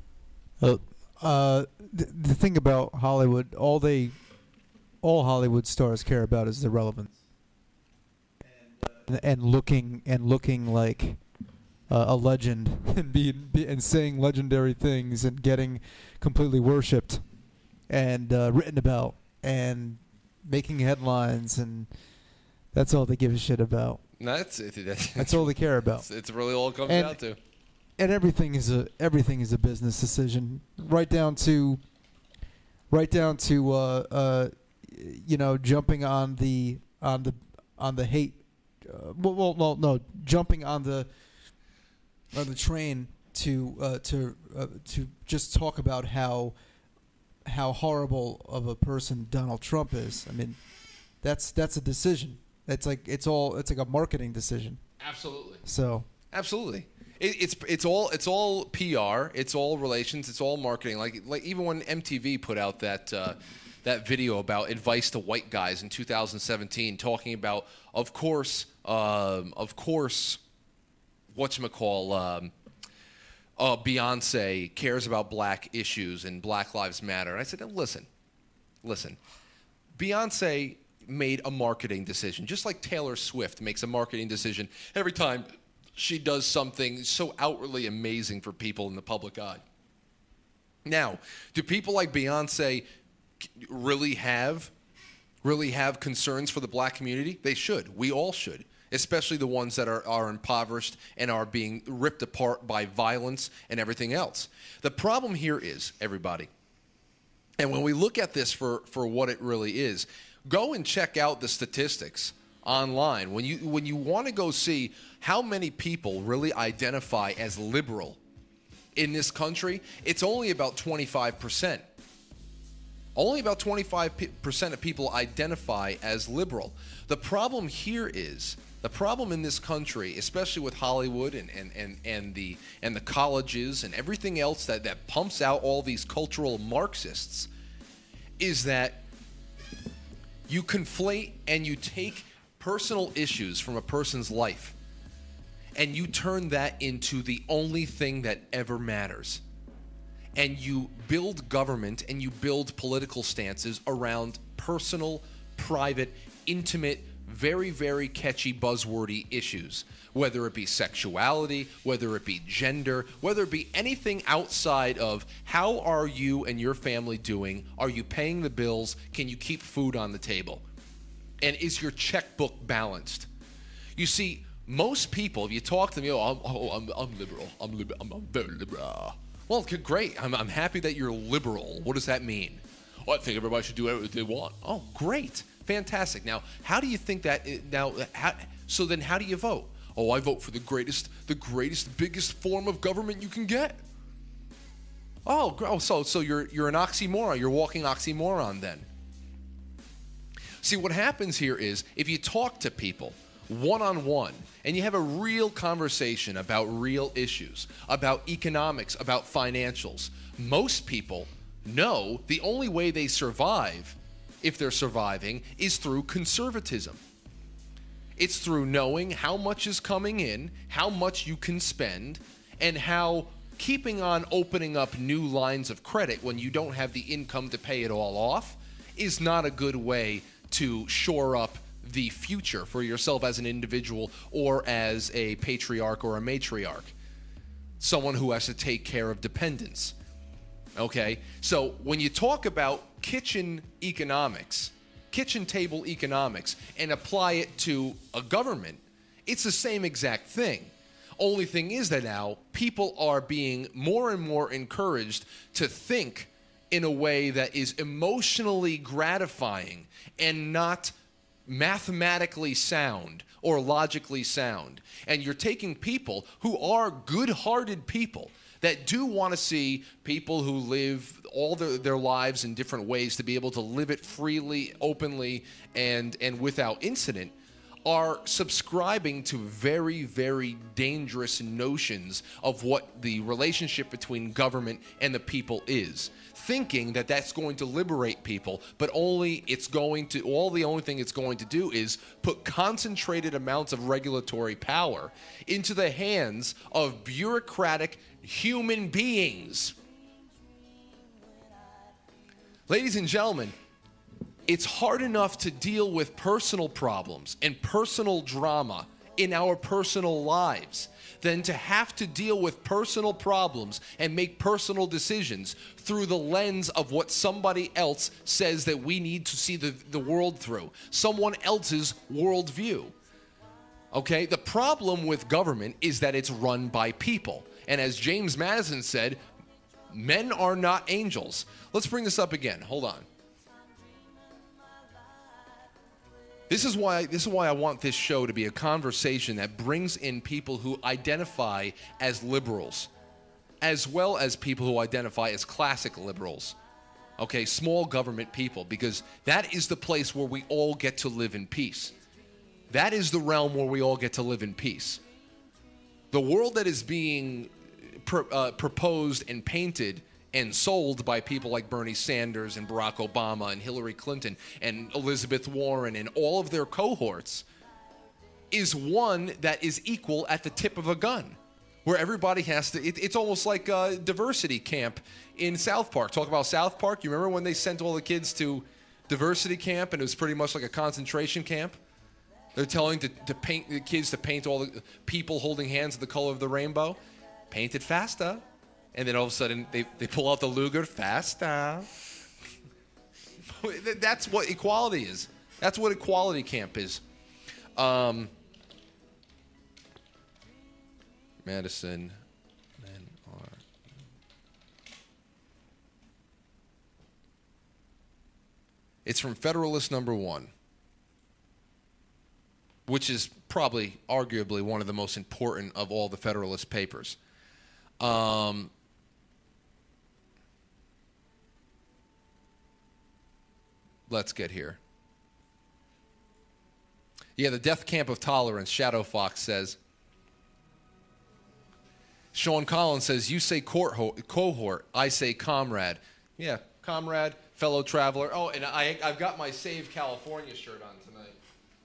The thing about Hollywood, all Hollywood stars care about is the relevance, and looking like a legend, and saying legendary things, and getting completely worshipped, and written about, and making headlines, and that's all they give a shit about. No, that's all they care about. It's really all it comes down to. And everything is a business decision, right down to jumping on the hate. Jumping on the train to just talk about how horrible of a person Donald Trump is. I mean, that's a decision. It's like a marketing decision. Absolutely. So absolutely. It's all PR, it's all relations, it's all marketing. Like even when MTV put out that video about advice to white guys in 2017, talking about of course whatchamacall, Beyonce cares about black issues and Black Lives Matter. And I said, listen, Beyonce made a marketing decision, just like Taylor Swift makes a marketing decision every time she does something so outwardly amazing for people in the public eye. Now, do people like Beyonce really have concerns for the black community? They should. We all should, especially the ones that are impoverished and are being ripped apart by violence and everything else. The problem here is, everybody, and when we look at this for what it really is, go and check out the statistics online. When you want to go see how many people really identify as liberal in this country, it's only about 25%. Only about 25% of people identify as liberal. The problem here is, the problem in this country, especially with Hollywood and the colleges and everything else that pumps out all these cultural Marxists, is that you conflate and you take personal issues from a person's life and you turn that into the only thing that ever matters. And you build government and you build political stances around personal, private, intimate, very, very catchy, buzzwordy issues, whether it be sexuality, whether it be gender, whether it be anything outside of how are you and your family doing? Are you paying the bills? Can you keep food on the table? And is your checkbook balanced? You see, most people, if you talk to them, I'm liberal. I'm very liberal. Well, great. I'm happy that you're liberal. What does that mean? Well, I think everybody should do whatever they want. Oh, great. Fantastic. Now, how do you think that? So then how do you vote? Oh, I vote for the greatest, biggest form of government you can get. Oh, so you're an oxymoron. You're a walking oxymoron then. See, what happens here is if you talk to people one-on-one and you have a real conversation about real issues, about economics, about financials, most people know the only way they survive, if they're surviving, is through conservatism. It's through knowing how much is coming in, how much you can spend, and how keeping on opening up new lines of credit when you don't have the income to pay it all off is not a good way to shore up the future for yourself as an individual or as a patriarch or a matriarch, someone who has to take care of dependents. Okay, so when you talk about kitchen economics, kitchen table economics, and apply it to a government, it's the same exact thing. Only thing is that now people are being more and more encouraged to think in a way that is emotionally gratifying and not mathematically sound or logically sound. And you're taking people who are good-hearted people that do want to see people who live all their lives in different ways to be able to live it freely, openly, and without incident, are subscribing to very, very dangerous notions of what the relationship between government and the people is, thinking that that's going to liberate people, but the only thing it's going to do is put concentrated amounts of regulatory power into the hands of bureaucratic human beings. Ladies and gentlemen, it's hard enough to deal with personal problems and personal drama in our personal lives than to have to deal with personal problems and make personal decisions through the lens of what somebody else says that we need to see the world through, someone else's worldview. Okay? The problem with government is that it's run by people. And as James Madison said, men are not angels. Let's bring this up again. Hold on. This is why I want this show to be a conversation that brings in people who identify as liberals, as well as people who identify as classic liberals. Okay, small government people, because that is the place where we all get to live in peace. That is the realm where we all get to live in peace. The world that is being proposed and painted and sold by people like Bernie Sanders and Barack Obama and Hillary Clinton and Elizabeth Warren and all of their cohorts is one that is equal at the tip of a gun, where everybody has to, it's almost like a diversity camp in South Park. Talk about South Park. You remember when they sent all the kids to diversity camp and it was pretty much like a concentration camp? They're telling to paint the kids to paint all the people holding hands of the color of the rainbow. Paint it faster. And then all of a sudden, they pull out the Luger, faster. That's what equality is. That's what equality camp is. Madison, men are. It's from Federalist number 1, which is probably, arguably, one of the most important of all the Federalist papers. Let's get here. Yeah, the death camp of tolerance, Shadow Fox says. Sean Collins says, you say cohort, I say comrade. Yeah, comrade, fellow traveler. Oh, and I've got my Save California shirt on tonight.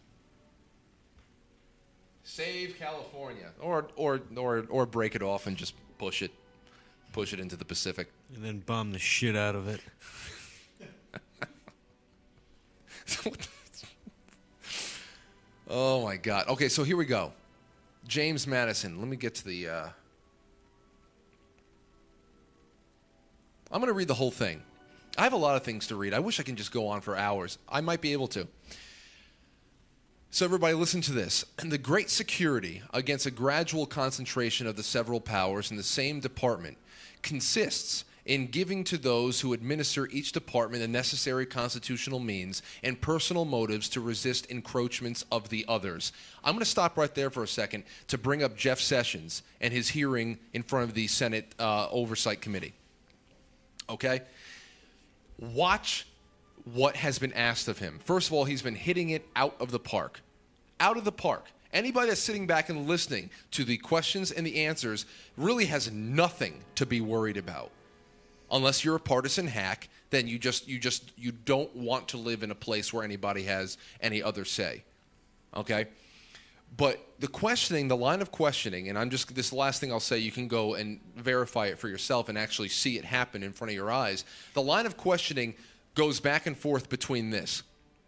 Save California. Or break it off and just push it into the Pacific. And then bomb the shit out of it. Oh, my God. Okay, so here we go. James Madison. Let me get to the... I'm going to read the whole thing. I have a lot of things to read. I wish I can just go on for hours. I might be able to. So everybody listen to this. The great security against a gradual concentration of the several powers in the same department consists in giving to those who administer each department the necessary constitutional means and personal motives to resist encroachments of the others. I'm going to stop right there for a second to bring up Jeff Sessions and his hearing in front of the Senate Oversight Committee. Okay? Watch what has been asked of him. First of all, he's been hitting it out of the park. Out of the park. Anybody that's sitting back and listening to the questions and the answers really has nothing to be worried about. Unless you're a partisan hack, then you don't want to live in a place where anybody has any other say. Okay? But the questioning, the line of questioning, and this is the last thing I'll say, you can go and verify it for yourself and actually see it happen in front of your eyes. The line of questioning goes back and forth between this.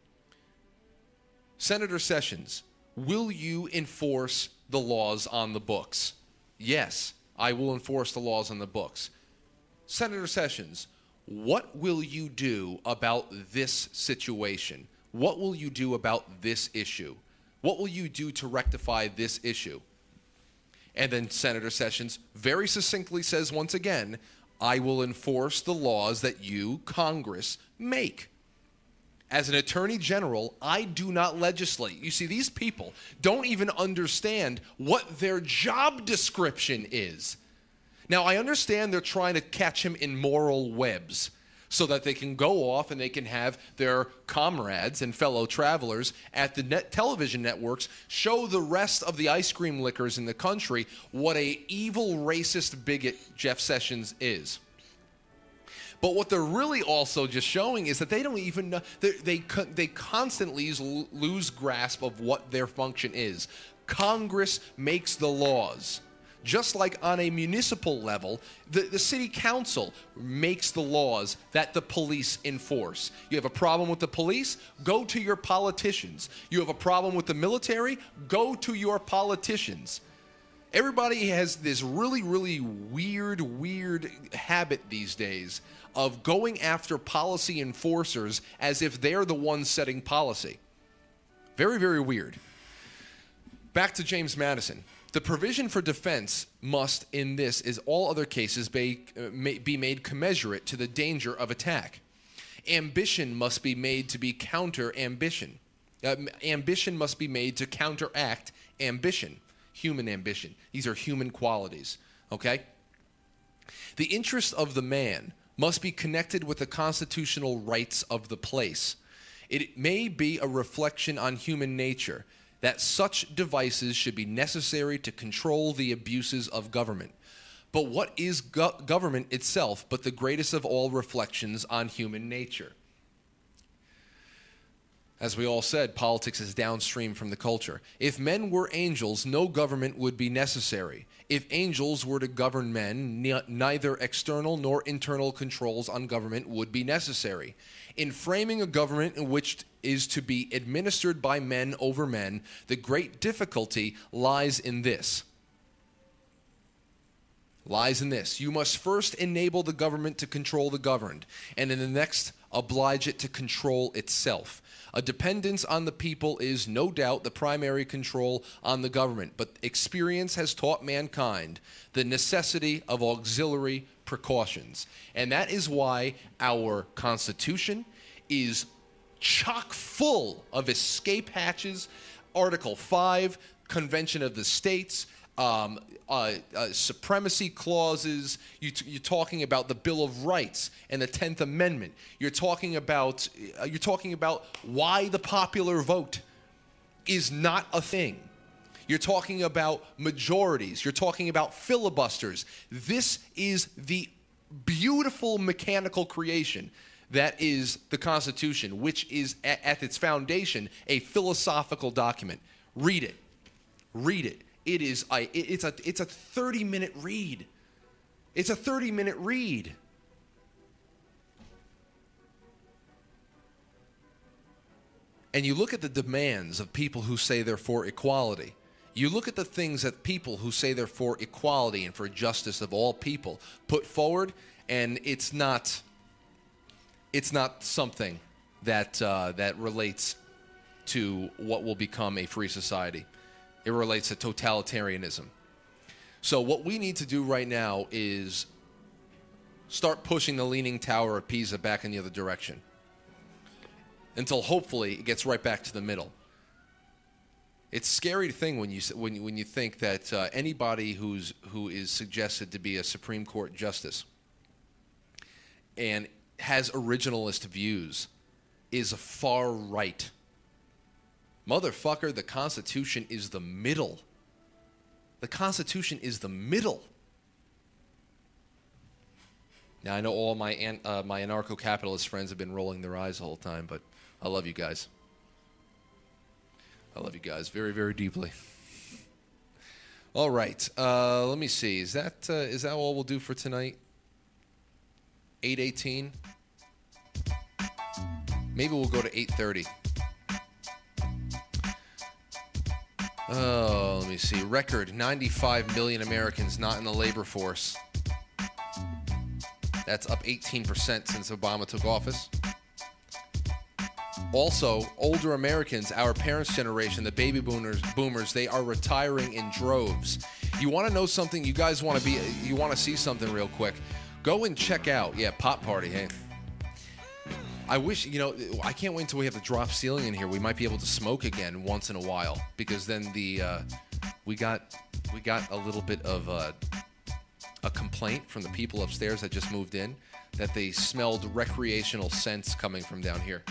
Senator Sessions, will you enforce the laws on the books? Yes, I will enforce the laws on the books. Senator Sessions, what will you do about this situation? What will you do about this issue? What will you do to rectify this issue? And then Senator Sessions very succinctly says once again, I will enforce the laws that you, Congress, make. As an attorney general, I do not legislate. You see, these people don't even understand what their job description is. Now, I understand they're trying to catch him in moral webs, so that they can go off and they can have their comrades and fellow travelers at the television networks show the rest of the ice cream lickers in the country what a evil, racist bigot Jeff Sessions is. But what they're really also just showing is that they don't even know. They constantly lose grasp of what their function is. Congress makes the laws. Just like on a municipal level, the city council makes the laws that the police enforce. You have a problem with the police? Go to your politicians. You have a problem with the military? Go to your politicians. Everybody has this really, really weird habit these days of going after policy enforcers as if they're the ones setting policy. Very, very weird. Back to James Madison. The provision for defense must, in this as all other cases, be made commensurate to the danger of attack. Ambition must be made to be counter-ambition. Ambition must be made to counteract ambition. Human ambition. These are human qualities, okay? The interest of the man must be connected with the constitutional rights of the place. It may be a reflection on human nature that such devices should be necessary to control the abuses of government. But what is government itself but the greatest of all reflections on human nature? As we all said, politics is downstream from the culture. If men were angels, no government would be necessary. If angels were to govern men, neither external nor internal controls on government would be necessary. In framing a government in which is to be administered by men over men, the great difficulty lies in this. You must first enable the government to control the governed, and in the next oblige it to control itself. A dependence on the people is, no doubt, the primary control on the government, but experience has taught mankind the necessity of auxiliary precautions. And that is why our Constitution is chock full of escape hatches, Article 5, Convention of the States, supremacy clauses. You're talking about the Bill of Rights and the 10th Amendment. You're talking about why the popular vote is not a thing. You're talking about majorities. You're talking about filibusters. This is the beautiful mechanical creation that is the Constitution, which is at its foundation a philosophical document. Read it. Read it. It's a 30-minute read. It's a 30-minute read. And you look at the demands of people who say they're for equality. You look at the things that people who say they're for equality and for justice of all people put forward, and it's not something that relates to what will become a free society. It relates to totalitarianism. So what we need to do right now is start pushing the Leaning Tower of Pisa back in the other direction until hopefully it gets right back to the middle. It's a scary thing when you think that anybody who is suggested to be a Supreme Court justice and has originalist views is a far right. Motherfucker, the Constitution is the middle. The Constitution is the middle. Now, I know all my anarcho-capitalist friends have been rolling their eyes the whole time, but I love you guys. I love you guys very, very deeply. All right. Let me see. Is that all we'll do for tonight? 8:18? Maybe we'll go to 8:30. Oh, let me see. Record 95 million Americans not in the labor force. That's up 18% since Obama took office. Also, older Americans, our parents' generation, the baby boomers, they are retiring in droves. You want to know something? You guys want to see something real quick? Go and check out, Pop Party, hey. I wish, I can't wait until we have the drop ceiling in here. We might be able to smoke again once in a while, because then we got a little bit of a complaint from the people upstairs that just moved in that they smelled recreational scents coming from down here.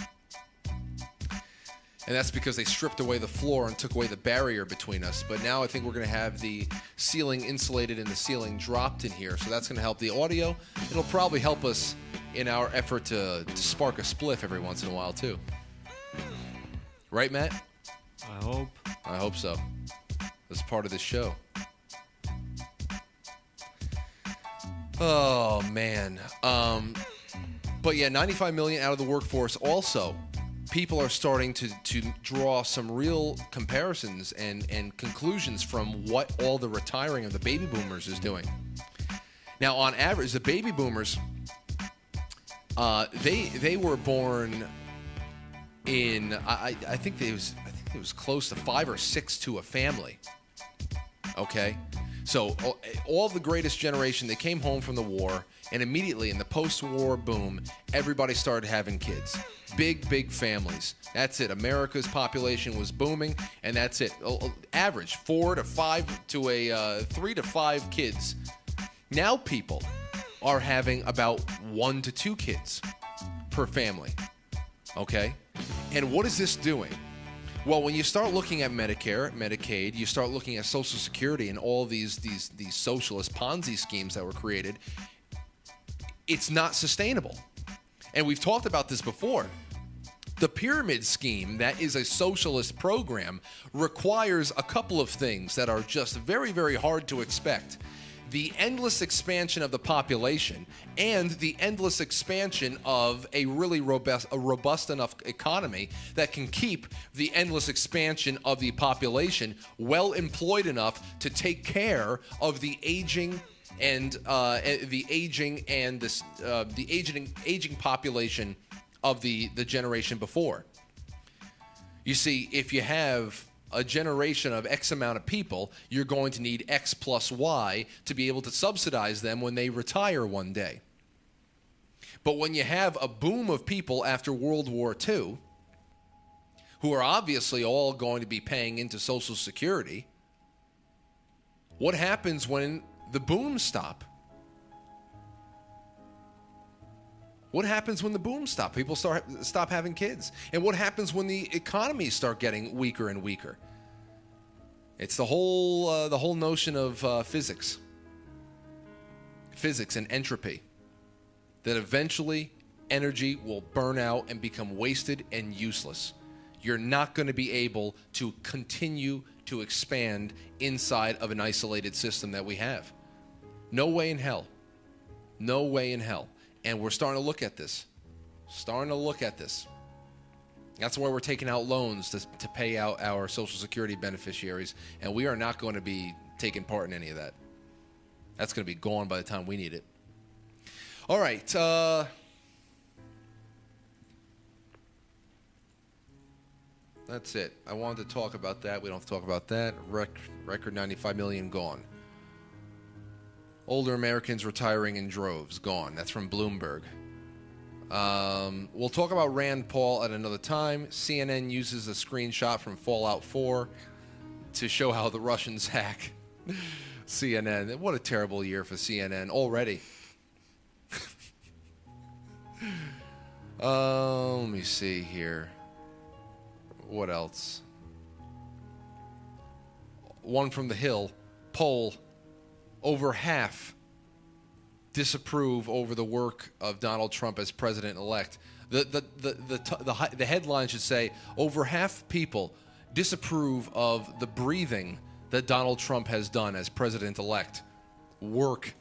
And that's because they stripped away the floor and took away the barrier between us. But now I think we're going to have the ceiling insulated and the ceiling dropped in here. So that's going to help the audio. It'll probably help us in our effort to spark a spliff every once in a while, too. Right, Matt? I hope. I hope so. That's part of this show. Oh, man. But yeah, 95 million out of the workforce. Also, people are starting to draw some real comparisons and conclusions from what all the retiring of the baby boomers is doing. Now, on average, the baby boomers, they were born in I think it was close to 5 or 6 to a family. Okay, so all the greatest generation, they came home from the war, and immediately in the post-war boom, everybody started having kids. Big families. That's it. America's population was booming, and that's it. Average 4 to 5 to 3 to 5 kids. Now people are having about 1 to 2 kids per family. Okay? And what is this doing? Well, when you start looking at Medicare, Medicaid, you start looking at Social Security and all these socialist Ponzi schemes that were created, it's not sustainable. And we've talked about this before. The pyramid scheme, that is a socialist program, requires a couple of things that are just very, very hard to expect. The endless expansion of the population and the endless expansion of a really robust enough economy that can keep the endless expansion of the population well employed enough to take care of the aging and the aging population of the generation before. You see, if you have a generation of X amount of people, you're going to need X plus Y to be able to subsidize them when they retire one day. But when you have a boom of people after World War II, who are obviously all going to be paying into Social Security, what happens when the booms stop? What happens when the booms stop? People stop having kids. And what happens when the economies start getting weaker and weaker? It's the whole notion of physics and entropy, that eventually energy will burn out and become wasted and useless. You're not going to be able to continue to expand inside of an isolated system that we have. No way in hell. No way in hell. And we're starting to look at this. That's why we're taking out loans to pay out our Social Security beneficiaries. And we are not going to be taking part in any of that. That's going to be gone by the time we need it. All right. That's it. I wanted to talk about that. We don't have to talk about that. Record 95 million gone. Older Americans retiring in droves, gone. That's from Bloomberg. We'll talk about Rand Paul at another time. CNN uses a screenshot from Fallout 4 to show how the Russians hack CNN. What a terrible year for CNN already. Let me see here. What else? One from The Hill. Poll. Over half disapprove over the work of Donald Trump as president-elect. The headline should say, over half people disapprove of the breathing that Donald Trump has done as president-elect. Work.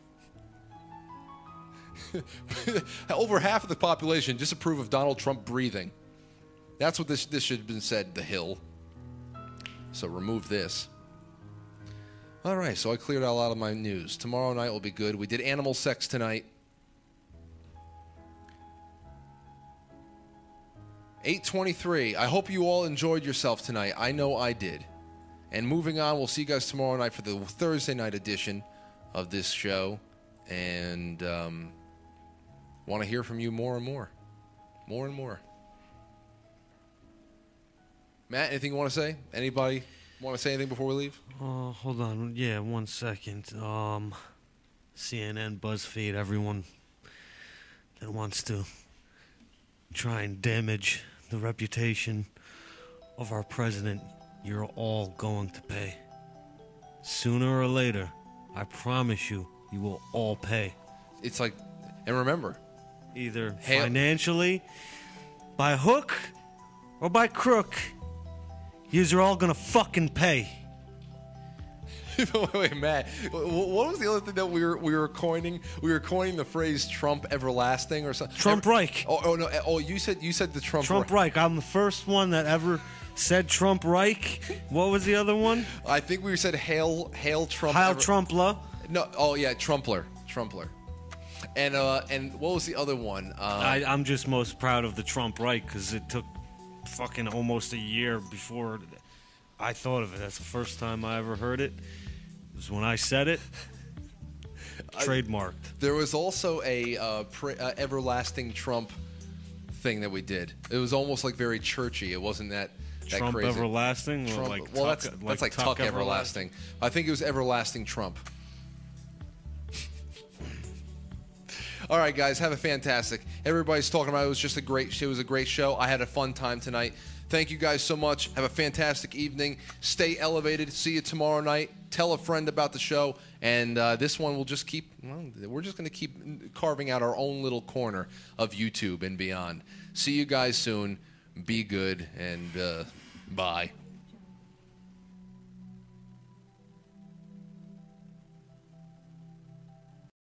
Over half of the population disapprove of Donald Trump breathing. That's what this should have been said, The Hill. So remove this. All right, so I cleared out a lot of my news. Tomorrow night will be good. We did animal sex tonight. 8:23. I hope you all enjoyed yourself tonight. I know I did. And moving on, we'll see you guys tomorrow night for the Thursday night edition of this show. And want to hear from you more and more. More and more. Matt, anything you want to say? Anybody want to say anything before we leave? Hold on. Yeah, 1 second. CNN, BuzzFeed, everyone. that wants to try and damage the reputation of our president, you're all going to pay. Sooner or later, I promise you, you will all pay. It's like, and remember, either financially, by hook, or by crook, yous are all gonna fucking pay. Wait, Matt. What was the other thing that we were coining? We were coining the phrase "Trump everlasting" or something. Trump Reich. Oh no! Oh, you said the Trump Reich. I'm the first one that ever said Trump Reich. What was the other one? I think we said Hail Trump. Heil Trumpler. No. Oh yeah, Trumpler. And what was the other one? I'm just most proud of the Trump Reich because it took fucking almost a year before I thought of it. That's the first time I ever heard it. It was when I said it. Trademarked. There was also a everlasting Trump thing that we did. It was almost like very churchy. It wasn't that Trump crazy. Everlasting? Trump, that's like Tuck everlasting. I think it was everlasting Trump. All right, guys, have a fantastic. Everybody's talking about it was a great show. I had a fun time tonight. Thank you guys so much. Have a fantastic evening. Stay elevated. See you tomorrow night. Tell a friend about the show. And this one we're just going to keep carving out our own little corner of YouTube and beyond. See you guys soon. Be good and bye.